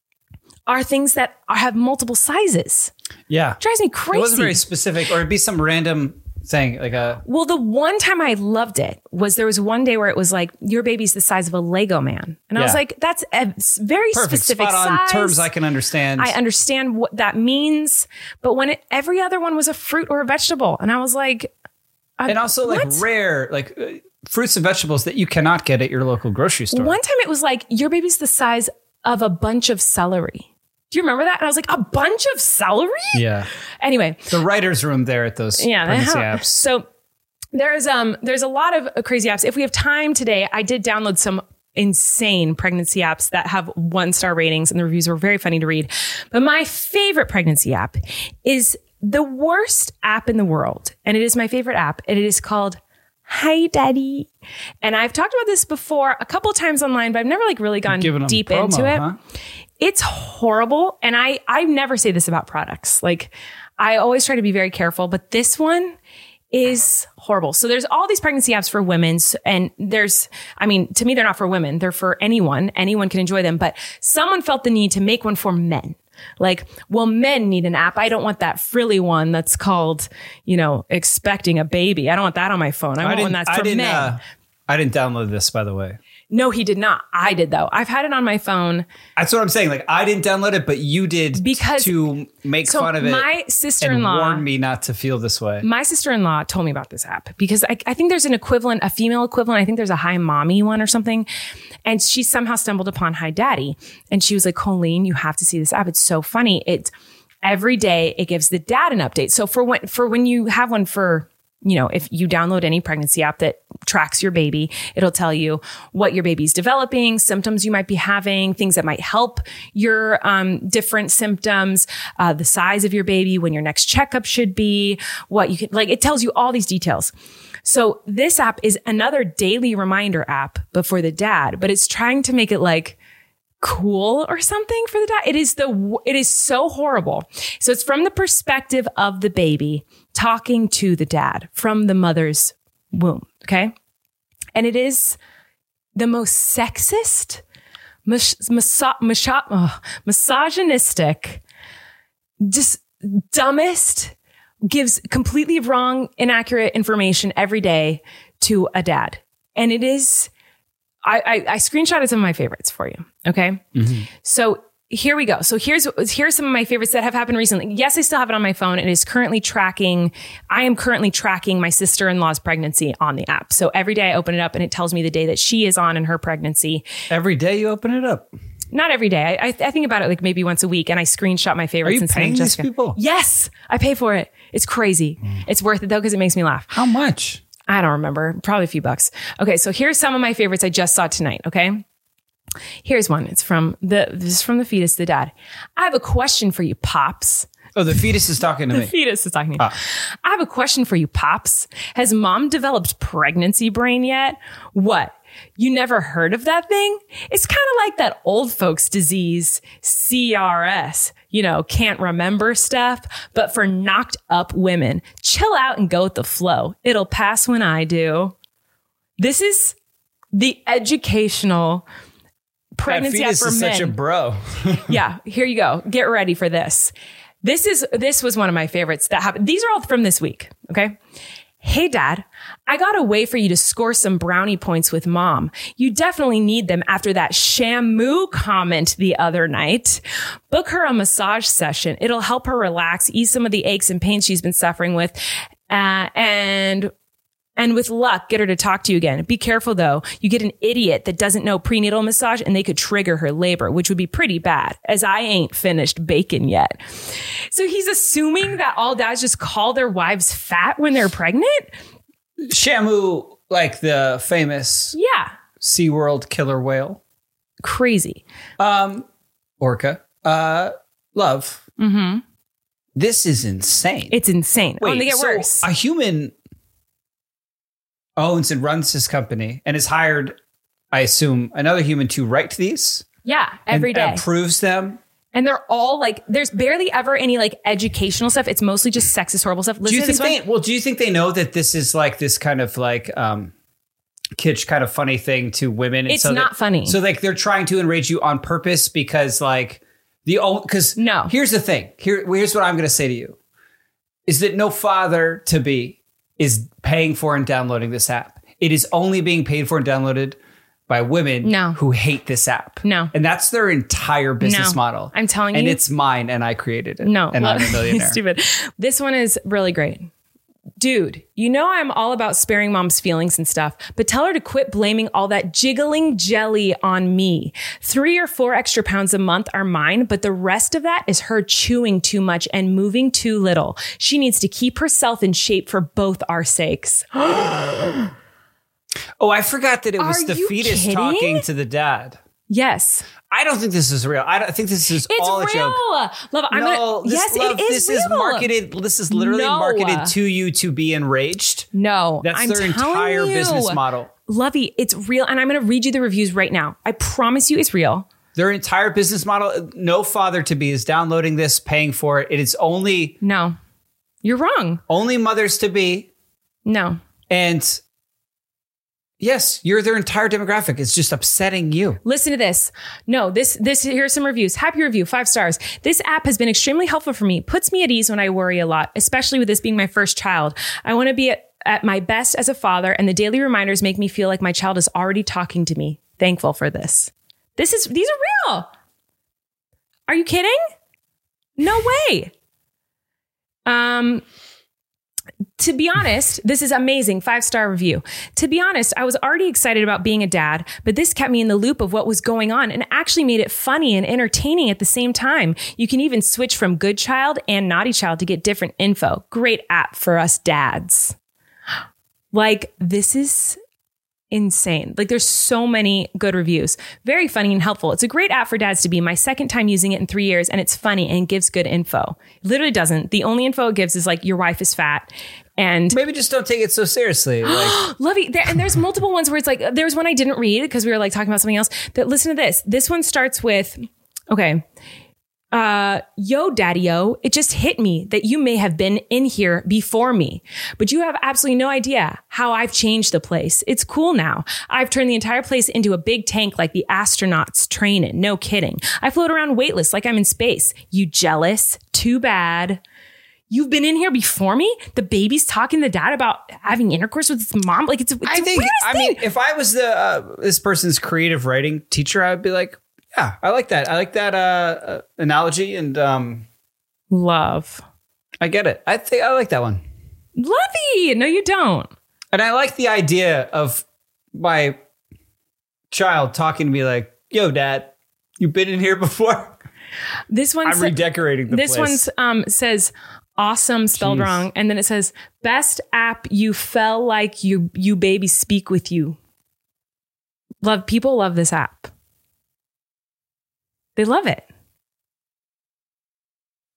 are things that have multiple sizes. Yeah. It drives me crazy. It wasn't very specific, or it'd be some random thing like a... Well, the one time I loved it was there was one day where it was like, your baby's the size of a Lego man. And I was like, that's a very specific spot on size. terms I can understand. I understand what that means. But when every other one was a fruit or a vegetable. And I was like... and also like rare, like fruits and vegetables that you cannot get at your local grocery store. One time it was like, your baby's the size of a bunch of celery. Do you remember that? And I was like, a bunch of celery? Yeah. Anyway. The writer's room there at those pregnancy apps. So there's a lot of crazy apps. If we have time today, I did download some insane pregnancy apps that have 1-star ratings and the reviews were very funny to read. But my favorite pregnancy app is the worst app in the world. And it is my favorite app. And it is called Hi Daddy. And I've talked about this before a couple times online, but I've never like really gone deep into it. Huh? It's horrible. And I never say this about products. Like I always try to be very careful, but this one is horrible. So there's all these pregnancy apps for women. And to me, they're not for women. They're for anyone. Anyone can enjoy them. But someone felt the need to make one for men. Like, well, men need an app. I don't want that frilly one that's called, expecting a baby. I don't want that on my phone. I want one that's for men. I didn't download this, by the way. No, he did not. I did, though. I've had it on my phone. That's what I'm saying. Like, I didn't download it, but you did to make fun of it. My sister-in-law and warned me not to feel this way. My sister-in-law told me about this app because I think there's an equivalent, a female equivalent. I think there's a Hi Mommy one or something. And she somehow stumbled upon Hi Daddy. And she was like, Colleen, you have to see this app. It's so funny. Every day it gives the dad an update. So for when you have one for... if you download any pregnancy app that tracks your baby, it'll tell you what your baby's developing, symptoms you might be having, things that might help your different symptoms, the size of your baby, when your next checkup should be, what you can, like, it tells you all these details. So this app is another daily reminder app, but for the dad, but it's trying to make it like cool or something for the dad. It is so horrible. So it's from the perspective of the baby talking to the dad from the mother's womb. Okay. And it is the most sexist, misogynistic, just dumbest, gives completely wrong, inaccurate information every day to a dad. And it is, I screenshotted some of my favorites for you. Okay. Mm-hmm. So here we go. So here's some of my favorites that have happened recently. Yes, I still have it on my phone. It is I am currently tracking my sister-in-law's pregnancy on the app. So every day I open it up and it tells me the day that she is on in her pregnancy. Every day you open it up? Not every day. I think about it like maybe once a week and I screenshot my favorites. Are you paying these people? Yes, I pay for it. It's crazy. It's worth it though because it makes me laugh. How much? I don't remember. Probably a few bucks. Okay, so here's some of my favorites I just saw tonight, okay? Here's one. This is from the fetus, the dad. I have a question for you, Pops. Oh, the fetus is talking to me. The fetus is talking to you. I have a question for you, Pops. Has mom developed pregnancy brain yet? What? You never heard of that thing? It's kind of like that old folks disease, CRS, can't remember stuff, but for knocked up women. Chill out and go with the flow. It'll pass when I do. This is the educational pregnancy app for men. Such a bro. Yeah, here you go. Get ready for this. This was one of my favorites that happened. These are all from this week. Okay. Hey, Dad, I got a way for you to score some brownie points with Mom. You definitely need them after that Shamu comment the other night. Book her a massage session. It'll help her relax, ease some of the aches and pains she's been suffering with, and with luck, get her to talk to you again. Be careful, though. You get an idiot that doesn't know prenatal massage and they could trigger her labor, which would be pretty bad, as I ain't finished bacon yet. So he's assuming that all dads just call their wives fat when they're pregnant? Shamu, like the famous SeaWorld killer whale. Crazy. Orca. Love. Mm-hmm. This is insane. It's insane. Wait, and they get worse. A human owns and runs this company and has hired, I assume, another human to write these. Yeah, every day. Approves them. And they're all like, there's barely ever any like educational stuff. It's mostly just sexist, horrible stuff. Do you think they know that this is like this kind of like kitsch kind of funny thing to women? And it's not funny. So like they're trying to enrage you on purpose because like no. Here's the thing. Here's what I'm going to say to you is that no father to be is paying for and downloading this app. It is only being paid for and downloaded by women who hate this app. No. And that's their entire business model. I'm telling you. And it's mine and I created it. No. And I'm a millionaire. Stupid. This one is really great. Dude, I'm all about sparing mom's feelings and stuff, but tell her to quit blaming all that jiggling jelly on me. 3 or 4 extra pounds a month are mine, but the rest of that is her chewing too much and moving too little. She needs to keep herself in shape for both our sakes. Oh, I forgot that it was the fetus talking to the dad. Yes. I don't think this is real. I think this is all a joke. Love, it is real. Marketed. This is literally marketed to you to be enraged. No, that's their entire business model. Lovey, it's real. And I'm going to read you the reviews right now. I promise you it's real. Their entire business model, no father to be is downloading this, paying for it. It is only... No, you're wrong. Only mothers to be. No. And... yes, you're their entire demographic. It's just upsetting you. Listen to this. No, this, here's some reviews. Happy review, 5 stars. This app has been extremely helpful for me. Puts me at ease when I worry a lot, especially with this being my first child. I want to be at my best as a father, and the daily reminders make me feel like my child is already talking to me. Thankful for this. These are real. Are you kidding? No way. To be honest, this is amazing. 5-star review. To be honest, I was already excited about being a dad, but this kept me in the loop of what was going on and actually made it funny and entertaining at the same time. You can even switch from good child and naughty child to get different info. Great app for us dads. Like, this is insane. Like, there's so many good reviews. Very funny and helpful. It's a great app for dads to be. My second time using it in 3 years, and it's funny and gives good info. It literally doesn't. The only info it gives is like, your wife is fat. And maybe just don't take it so seriously. Like, Lovey, and there's multiple ones where it's like, there's one I didn't read because we were like talking about something else. That listen to this. This one starts with, okay. Yo, daddy-o, it just hit me that you may have been in here before me, but you have absolutely no idea how I've changed the place. It's cool now. I've turned the entire place into a big tank like the astronauts train in. No kidding. I float around weightless like I'm in space. You jealous? Too bad. You've been in here before me? The baby's talking to dad about having intercourse with his mom? Like, it's I mean, if I was this person's creative writing teacher, I'd be like, yeah, I like that. I like that analogy and love. I get it. I think I like that one. Lovey. No, you don't. And I like the idea of my child talking to me like, yo, dad, you been in here before? This one, I'm redecorating the place. This one says awesome spelled wrong. And then it says best app you felt like you baby speak with you. People love this app. They love it.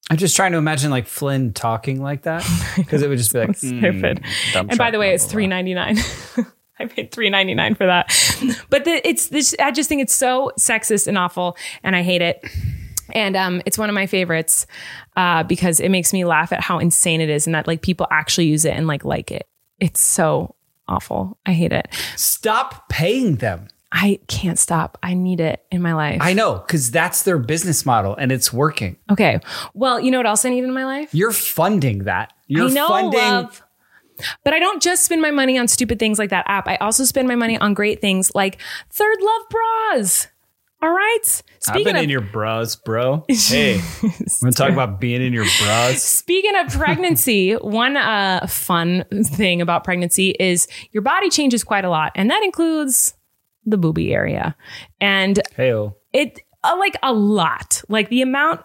I'm just trying to imagine like Flynn talking like that because it would just be like stupid. And by the way, it's $3.99. I paid $3.99 for that. But I just think it's so sexist and awful, and I hate it. And it's one of my favorites because it makes me laugh at how insane it is, and that like people actually use it and like it. It's so awful. I hate it. Stop paying them. I can't stop. I need it in my life. I know, because that's their business model and it's working. Okay. Well, you know what else I need in my life? You're funding that. You're I know, funding. love. But I don't just spend my money on stupid things like that app. I also spend my money on great things like Third Love bras. All right. I've been in your bras, bro. Hey, we're going to talk about being in your bras. Speaking of pregnancy, one fun thing about pregnancy is your body changes quite a lot. And that includes the boobie area. And it like a lot, like the amount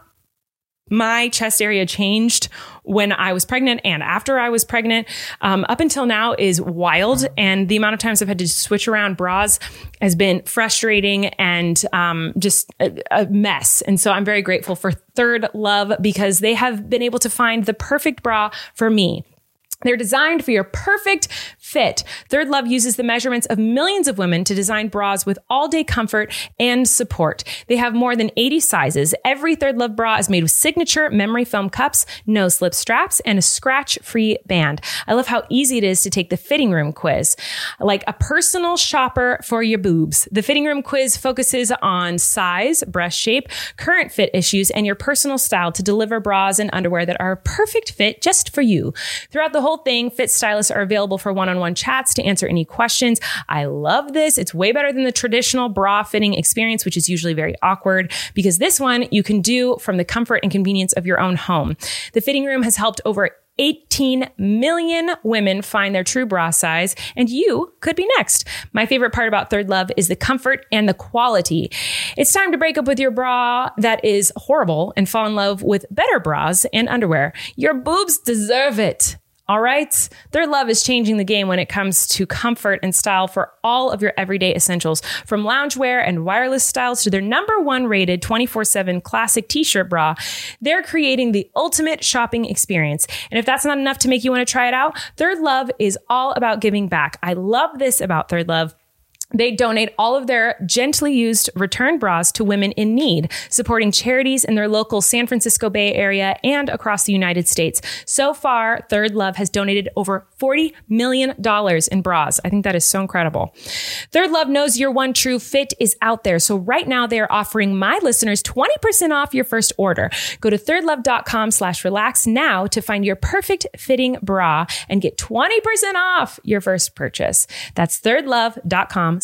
my chest area changed when I was pregnant and after I was pregnant, up until now is wild. And the amount of times I've had to switch around bras has been frustrating and just a mess. And so I'm very grateful for Third Love because they have been able to find the perfect bra for me. They're designed for your perfect fit. Third Love uses the measurements of millions of women to design bras with all-day comfort and support. They have more than 80 sizes. Every Third Love bra is made with signature memory foam cups, no-slip straps, and a scratch-free band. I love how easy it is to take the fitting room quiz. Like a personal shopper for your boobs. The fitting room quiz focuses on size, breast shape, current fit issues, and your personal style to deliver bras and underwear that are a perfect fit just for you. Throughout the whole thing, fit stylists are available for one-on-one chats to answer any questions. I love this. It's way better than the traditional bra fitting experience, which is usually very awkward, because this one you can do from the comfort and convenience of your own home. The fitting room has helped over 18 million women find their true bra size, and you could be next. My favorite part about Third Love is the comfort and the quality. It's time to break up with your bra that is horrible and fall in love with better bras and underwear. Your boobs deserve it. All right. Third Love is changing the game when it comes to comfort and style for all of your everyday essentials, from loungewear and wireless styles to their #1 rated 24/7 classic t-shirt bra. They're creating the ultimate shopping experience. And if that's not enough to make you want to try it out, Third Love is all about giving back. I love this about Third Love. They donate all of their gently used return bras to women in need, supporting charities in their local San Francisco Bay Area and across the United States. So far, Third Love has donated over $40 million in bras. I think that is so incredible. Third Love knows your one true fit is out there. So right now they are offering my listeners 20% off your first order. Go to thirdlove.com/relax now to find your perfect fitting bra and get 20% off your first purchase. That's thirdlove.com/relax.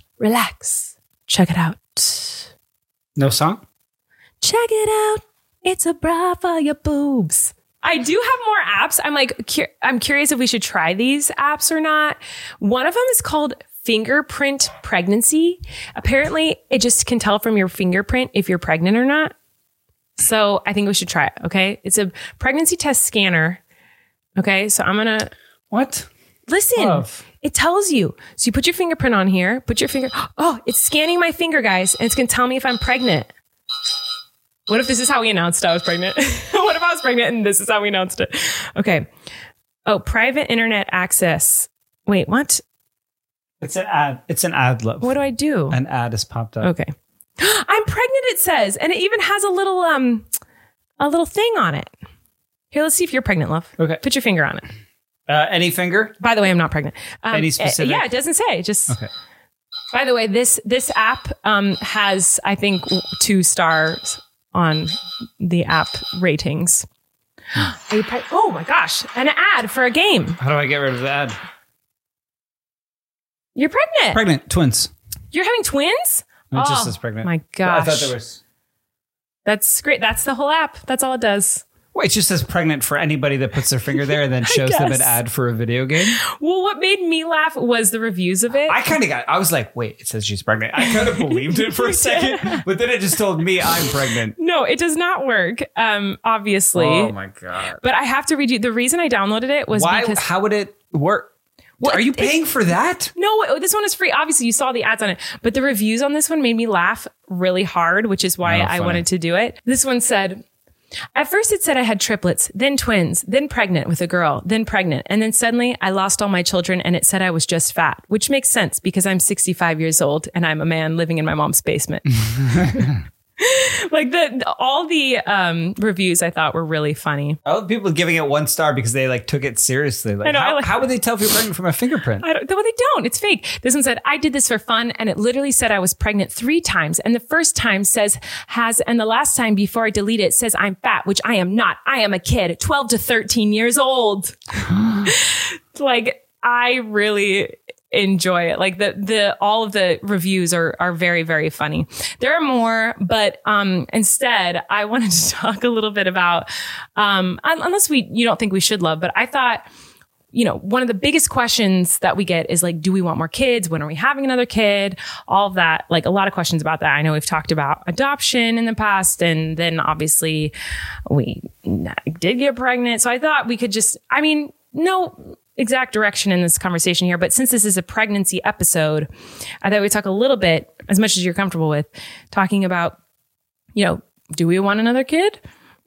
Check it out. No song? Check it out. It's a bra for your boobs. I do have more apps. I'm curious if we should try these apps or not. One of them is called Fingerprint Pregnancy. Apparently, it just can tell from your fingerprint if you're pregnant or not. So I think we should try it. Okay. It's a pregnancy test scanner. Okay. So I'm going to. What? Listen. Love. It tells you. So you put your fingerprint on here, put your finger. Oh, it's scanning my finger, guys. And it's going to tell me if I'm pregnant. What if this is how we announced I was pregnant? What if I was pregnant and this is how we announced it? Okay. Oh, private internet access. Wait, what? It's an ad. It's an ad, love. What do I do? An ad has popped up. Okay. I'm pregnant, it says. And it even has a little thing on it. Here, let's see if you're pregnant, love. Okay. Put your finger on it. Any finger? By the way, I'm not pregnant. Any specific? Yeah, it doesn't say. Just. Okay. By the way, this app has, I think, 2 stars on the app ratings. Oh my gosh, an ad for a game. How do I get rid of the ad? You're pregnant. Pregnant. Twins. You're having twins? It just says pregnant. My gosh. I thought there was. That's great. That's the whole app. That's all it does. Wait, it just says pregnant for anybody that puts their finger there and then shows them an ad for a video game? Well, what made me laugh was the reviews of it. I was like, wait, it says she's pregnant. I kind of believed it for a second, but then it just told me I'm pregnant. No, it does not work, obviously. Oh my God. But I have to read you. The reason I downloaded it was because... How would it work? Are you paying for that? No, this one is free. Obviously, you saw the ads on it. But the reviews on this one made me laugh really hard, which is why I wanted to do it. This one said... At first it said I had triplets, then twins, then pregnant with a girl, then pregnant. And then suddenly I lost all my children and it said I was just fat, which makes sense because I'm 65 years old and I'm a man living in my mom's basement. Like all the reviews I thought were really funny. I love people giving it 1 star because they like took it seriously. Like, how would they tell if you're pregnant from a fingerprint? Well, they don't. It's fake. This one said, I did this for fun. And it literally said I was pregnant 3 times. And the first time says and the last time before I delete it says I'm fat, which I am not. I am a kid, 12 to 13 years old. Like, I really enjoy it. Like all of the reviews are very, very funny. There are more, but instead I wanted to talk a little bit about unless you don't think we should love, but I thought, one of the biggest questions that we get is like, do we want more kids? When are we having another kid? All of that, like a lot of questions about that. I know we've talked about adoption in the past, and then obviously we did get pregnant. So I thought we could no exact direction in this conversation here, but since this is a pregnancy episode, I thought we'd talk a little bit, as much as you're comfortable with, talking about, do we want another kid?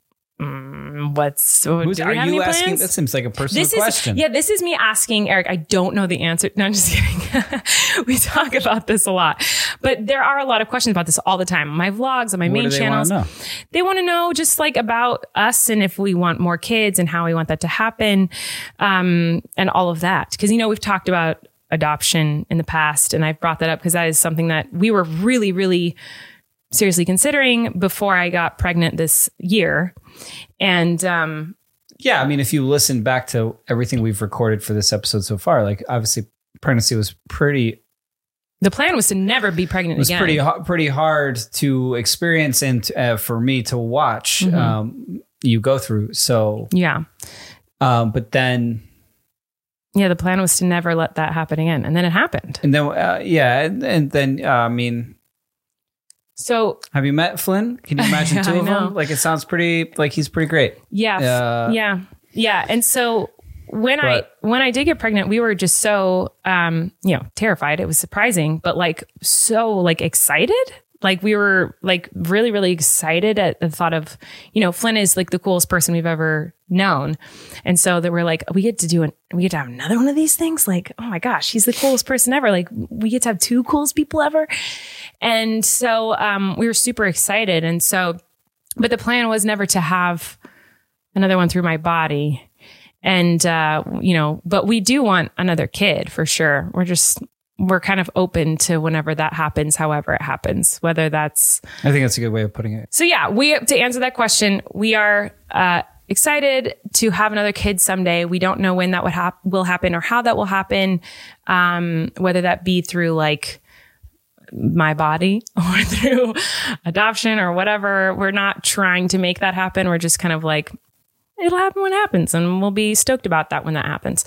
Are you asking? That seems like a personal question. This is me asking Eric. I don't know the answer. No, I'm just kidding. We talk about this a lot, but there are a lot of questions about this all the time. My vlogs on my main channels. They want to know just like about us and if we want more kids and how we want that to happen, and all of that. Because we've talked about adoption in the past, and I've brought that up because that is something that we were really, really seriously considering before I got pregnant this year. And if you listen back to everything we've recorded for this episode so far, like obviously pregnancy was pretty. The plan was to never be pregnant again. It was pretty hard to experience and for me to watch you go through. So yeah, but then. Yeah, the plan was to never let that happen again, and then it happened. And then and then So have you met Flynn? Can you imagine 2 of them? Like, it sounds pretty, like he's pretty great. Yeah. Yeah. And so when I did get pregnant, we were just so, terrified. It was surprising, but like, so like excited. Like we were like really, really excited at the thought of, Flynn is like the coolest person we've ever known. And so that we're like, we get to have another one of these things. Like, oh my gosh, he's the coolest person ever. Like we get to have 2 coolest people ever. And so, we were super excited. And so, but the plan was never to have another one through my body. And, but we do want another kid for sure. We're kind of open to whenever that happens, however it happens, whether that's. I think that's a good way of putting it. So yeah, to answer that question, we are, excited to have another kid someday. We don't know when that will happen or how that will happen. Whether that be through like my body or through adoption or whatever. We're not trying to make that happen. We're just kind of like, it'll happen when it happens, and we'll be stoked about that when that happens.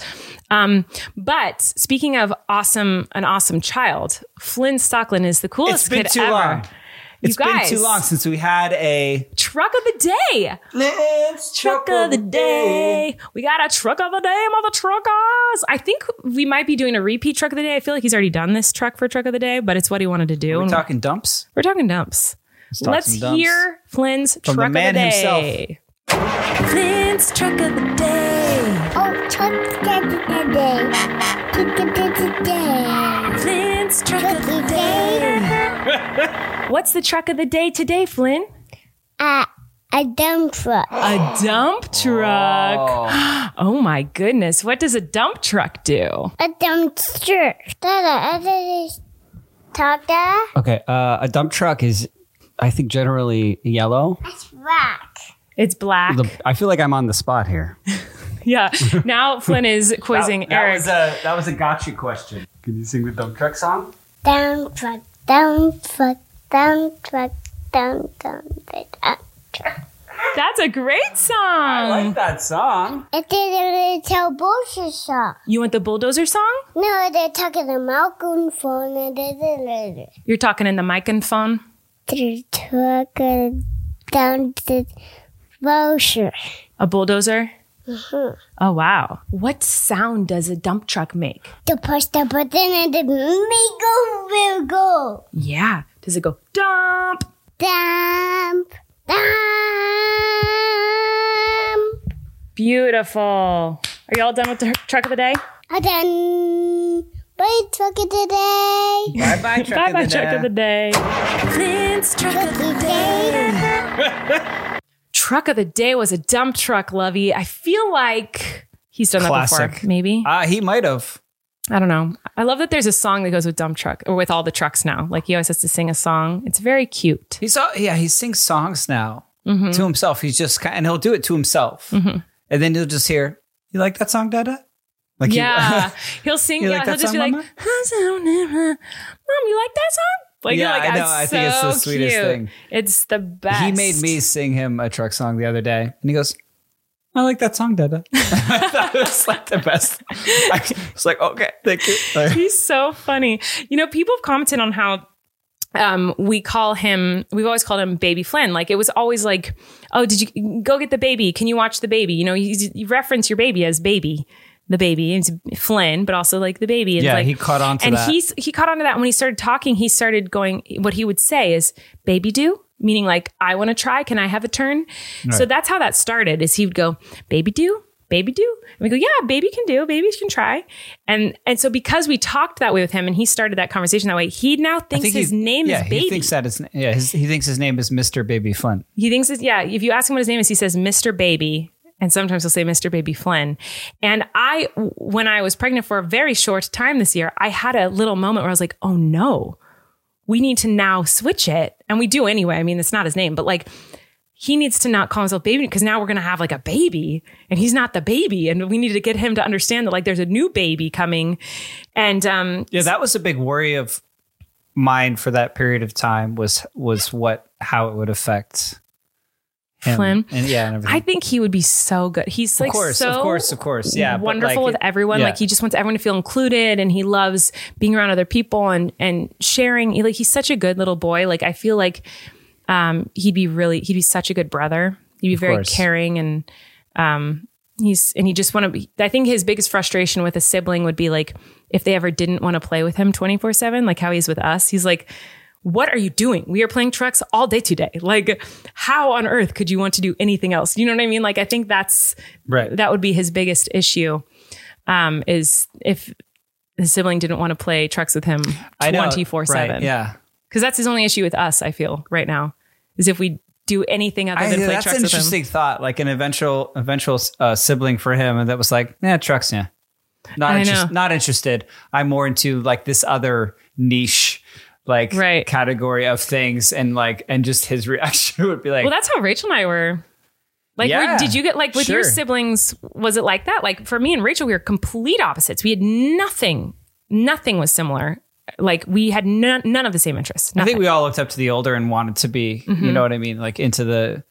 But speaking of an awesome child, Flynn Stocklin is the coolest kid ever. It's been too long. It's been too long since we had a truck of the day. Let's truck of the day. We got a truck of the day, mother truckers. I think we might be doing a repeat truck of the day. I feel like he's already done this truck of the day, but it's what he wanted to do. Are we talking dumps? We're talking dumps. Let's hear Flynn's from truck the man of the day. Himself. Flynn's truck of the day. Oh, truck of the day. Truck of the day. Flynn's truck of the day. What's the truck of the day today, Flynn? A dump truck. A dump truck. Oh my goodness. What does a dump truck do? A dump truck. Okay, a dump truck is, I think, generally yellow. It's black. It's black. I feel like I'm on the spot here. Yeah. Now Flynn is quizzing Eric. That was a gotcha question. Can you sing the dump truck song? Dump truck, dump truck, dump truck, dump truck. That's a great song. I like that song. It's a little bullshit song. You want the bulldozer song? No, they're talking the microphone. You're talking in the microphone? The truck down the bulldozer. A bulldozer? Mm-hmm. Oh, wow. What sound does a dump truck make? To push the button and the go will go. Yeah. Does it go dump? Dump. Dump. Beautiful. Are y'all done with the truck of the day? I'm done. Bye, truck of the day. Bye-bye, truck Bye-bye, of the truck of the day. Clint's truck of the day. Truck of the day was a dump truck, Lovey. I feel like he's done that Classic. before. Maybe. He might have. I don't know. I love that there's a song that goes with dump truck or with all the trucks now. Like he always has to sing a song. It's very cute. He sings songs now to himself. He's just and he'll do it to himself. And then you'll just hear, "You like that song, Dada?" Like he'll sing. You Yeah, like he'll that just song, be Mama? like, "Mom, you like that song?" Like, Yeah, you're like, I know. I think it's the so sweetest cute. thing. It's the best. He made me sing him a truck song the other day, and he goes, "I like that song, Dada." I thought it was like the best. I was like, "Okay, thank you." He's so funny. You know, people have commented on how we've always called him Baby Flynn. Like it was always like, "Oh, did you go get the baby? Can you watch the baby?" You know, you reference your baby as baby. The baby, it's Flynn, but also like the baby. And Yeah, like, he caught on to that. And he caught on to that. And when he started talking, he started going, what he would say is, "Baby do?" Meaning like, "I want to try. Can I have a turn?" Right. So that's how that started, is he would go, "Baby do? Baby do?" And we go, "Yeah, baby can do. Baby can try." And so because we talked that way with him and he started that conversation that way, he now thinks his name is Baby. He thinks that he thinks his name is Mr. Baby Flynn. He thinks if you ask him what his name is, he says Mr. Baby. And sometimes he'll say Mr. Baby Flynn. And when I was pregnant for a very short time this year, I had a little moment where I was like, oh no, we need to now switch it. And we do anyway. I mean, it's not his name, but like he needs to not call himself Baby because now we're going to have like a baby and he's not the baby. And we need to get him to understand that like there's a new baby coming. And that was a big worry of mine for that period of time was how it would affect him. Flynn. And everything. I think he would be so good. He's like of course. Yeah, wonderful with everyone. Yeah. Like he just wants everyone to feel included and he loves being around other people and sharing. Like he's such a good little boy. Like I feel like he'd be such a good brother. He'd be very caring and he just want to be. I think his biggest frustration with a sibling would be like if they ever didn't want to play with him 24/7, like how he's with us. He's like, "What are you doing? We are playing trucks all day today. Like, how on earth could you want to do anything else?" You know what I mean? Like, I think that's right. That would be his biggest issue, is if the sibling didn't want to play trucks with him 24/7. Right, yeah, because that's his only issue with us. I feel right now is if we do anything other than play trucks with him. That's an interesting thought. Like an eventual sibling for him, and that was like, trucks, not interested. I'm more into like this other niche. Like category of things and just his reaction would be like, well, that's how Rachel and I were. Like, did you get like with your siblings? Was it like that? Like for me and Rachel, we were complete opposites. We had nothing was similar. Like we had none of the same interests. Nothing. I think we all looked up to the older and wanted to be, you know what I mean? Like into the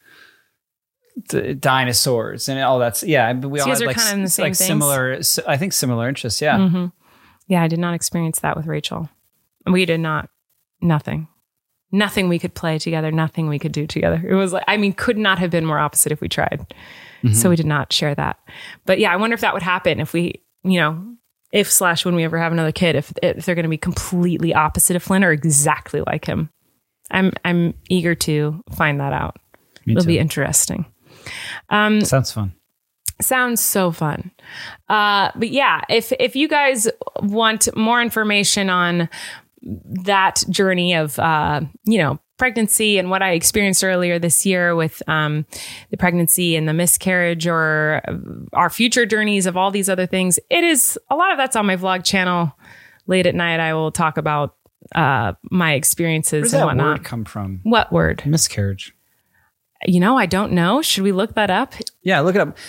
dinosaurs and all that. Yeah. But we all had like, kind of in the same things. Similar interests. Yeah. Mm-hmm. Yeah. I did not experience that with Rachel. We did not. Nothing we could play together. Nothing we could do together. It was like, could not have been more opposite if we tried. Mm-hmm. So we did not share that. But yeah, I wonder if that would happen if we, when we ever have another kid, if they're going to be completely opposite of Flynn or exactly like him. I'm eager to find that out. It'll be interesting. Sounds fun. Sounds so fun. But yeah, if you guys want more information on that journey of, pregnancy and what I experienced earlier this year with the pregnancy and the miscarriage or our future journeys of all these other things, a lot of that's on my vlog channel. Late at night, I will talk about my experiences and whatnot. Where does that word come from? What word? Miscarriage. I don't know. Should we look that up? Yeah, look it up.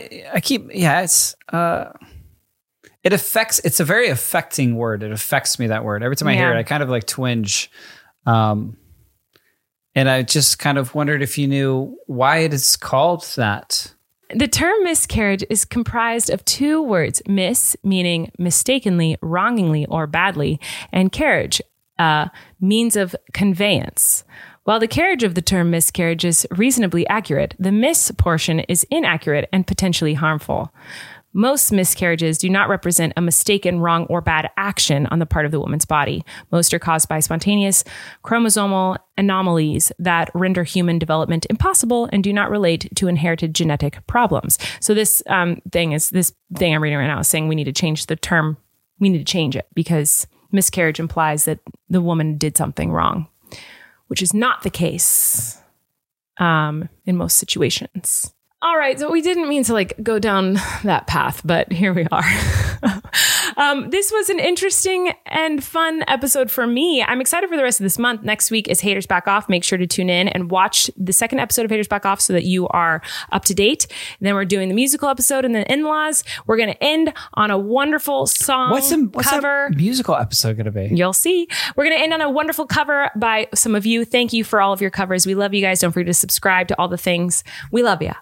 It's a very affecting word. It affects me, that word. Every time I hear it, I kind of like twinge. And I just kind of wondered if you knew why it is called that. The term miscarriage is comprised of two words, mis, meaning mistakenly, wrongingly, or badly, and carriage, means of conveyance. While the carriage of the term miscarriage is reasonably accurate, the mis portion is inaccurate and potentially harmful. Most miscarriages do not represent a mistaken, wrong, or bad action on the part of the woman's body. Most are caused by spontaneous chromosomal anomalies that render human development impossible and do not relate to inherited genetic problems. So this thing I'm reading right now is saying we need to change the term. We need to change it because miscarriage implies that the woman did something wrong, which is not the case in most situations. All right, so we didn't mean to go down that path, but here we are. This was an interesting and fun episode for me. I'm excited for the rest of this month. Next week is Haters Back Off. Make sure to tune in and watch the second episode of Haters Back Off so that you are up to date. And then we're doing the musical episode and the in-laws. We're going to end on a wonderful song What's cover. That musical episode going to be? You'll see. We're going to end on a wonderful cover by some of you. Thank you for all of your covers. We love you guys. Don't forget to subscribe to all the things. We love you.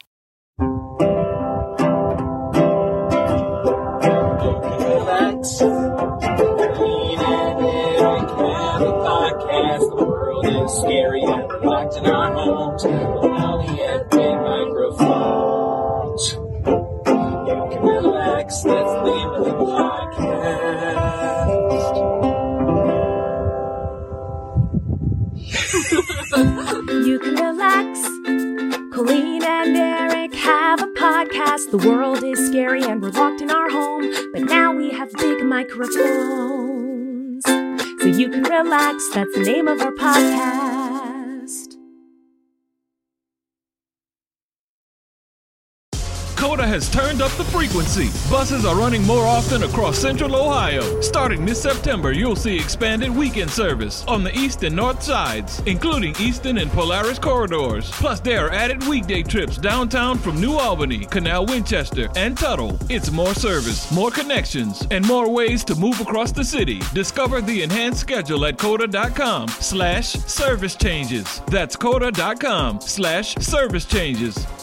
Relax. Clean and Eric have a podcast. The world is scary and we're locked in our homes. But now we have big microphones. You can relax. That's the name of the podcast. You can relax. Colleen and Eric have a podcast. The world is scary and we're locked in our home. But now we have big microphones. So you can relax. That's the name of our podcast. COTA has turned up the frequency. Buses are running more often across Central Ohio. Starting this September, you'll see expanded weekend service on the east and north sides, including Easton and Polaris corridors. Plus, there are added weekday trips downtown from New Albany, Canal Winchester, and Tuttle. It's more service, more connections, and more ways to move across the city. Discover the enhanced schedule at COTA.com/service changes. That's COTA.com/service changes.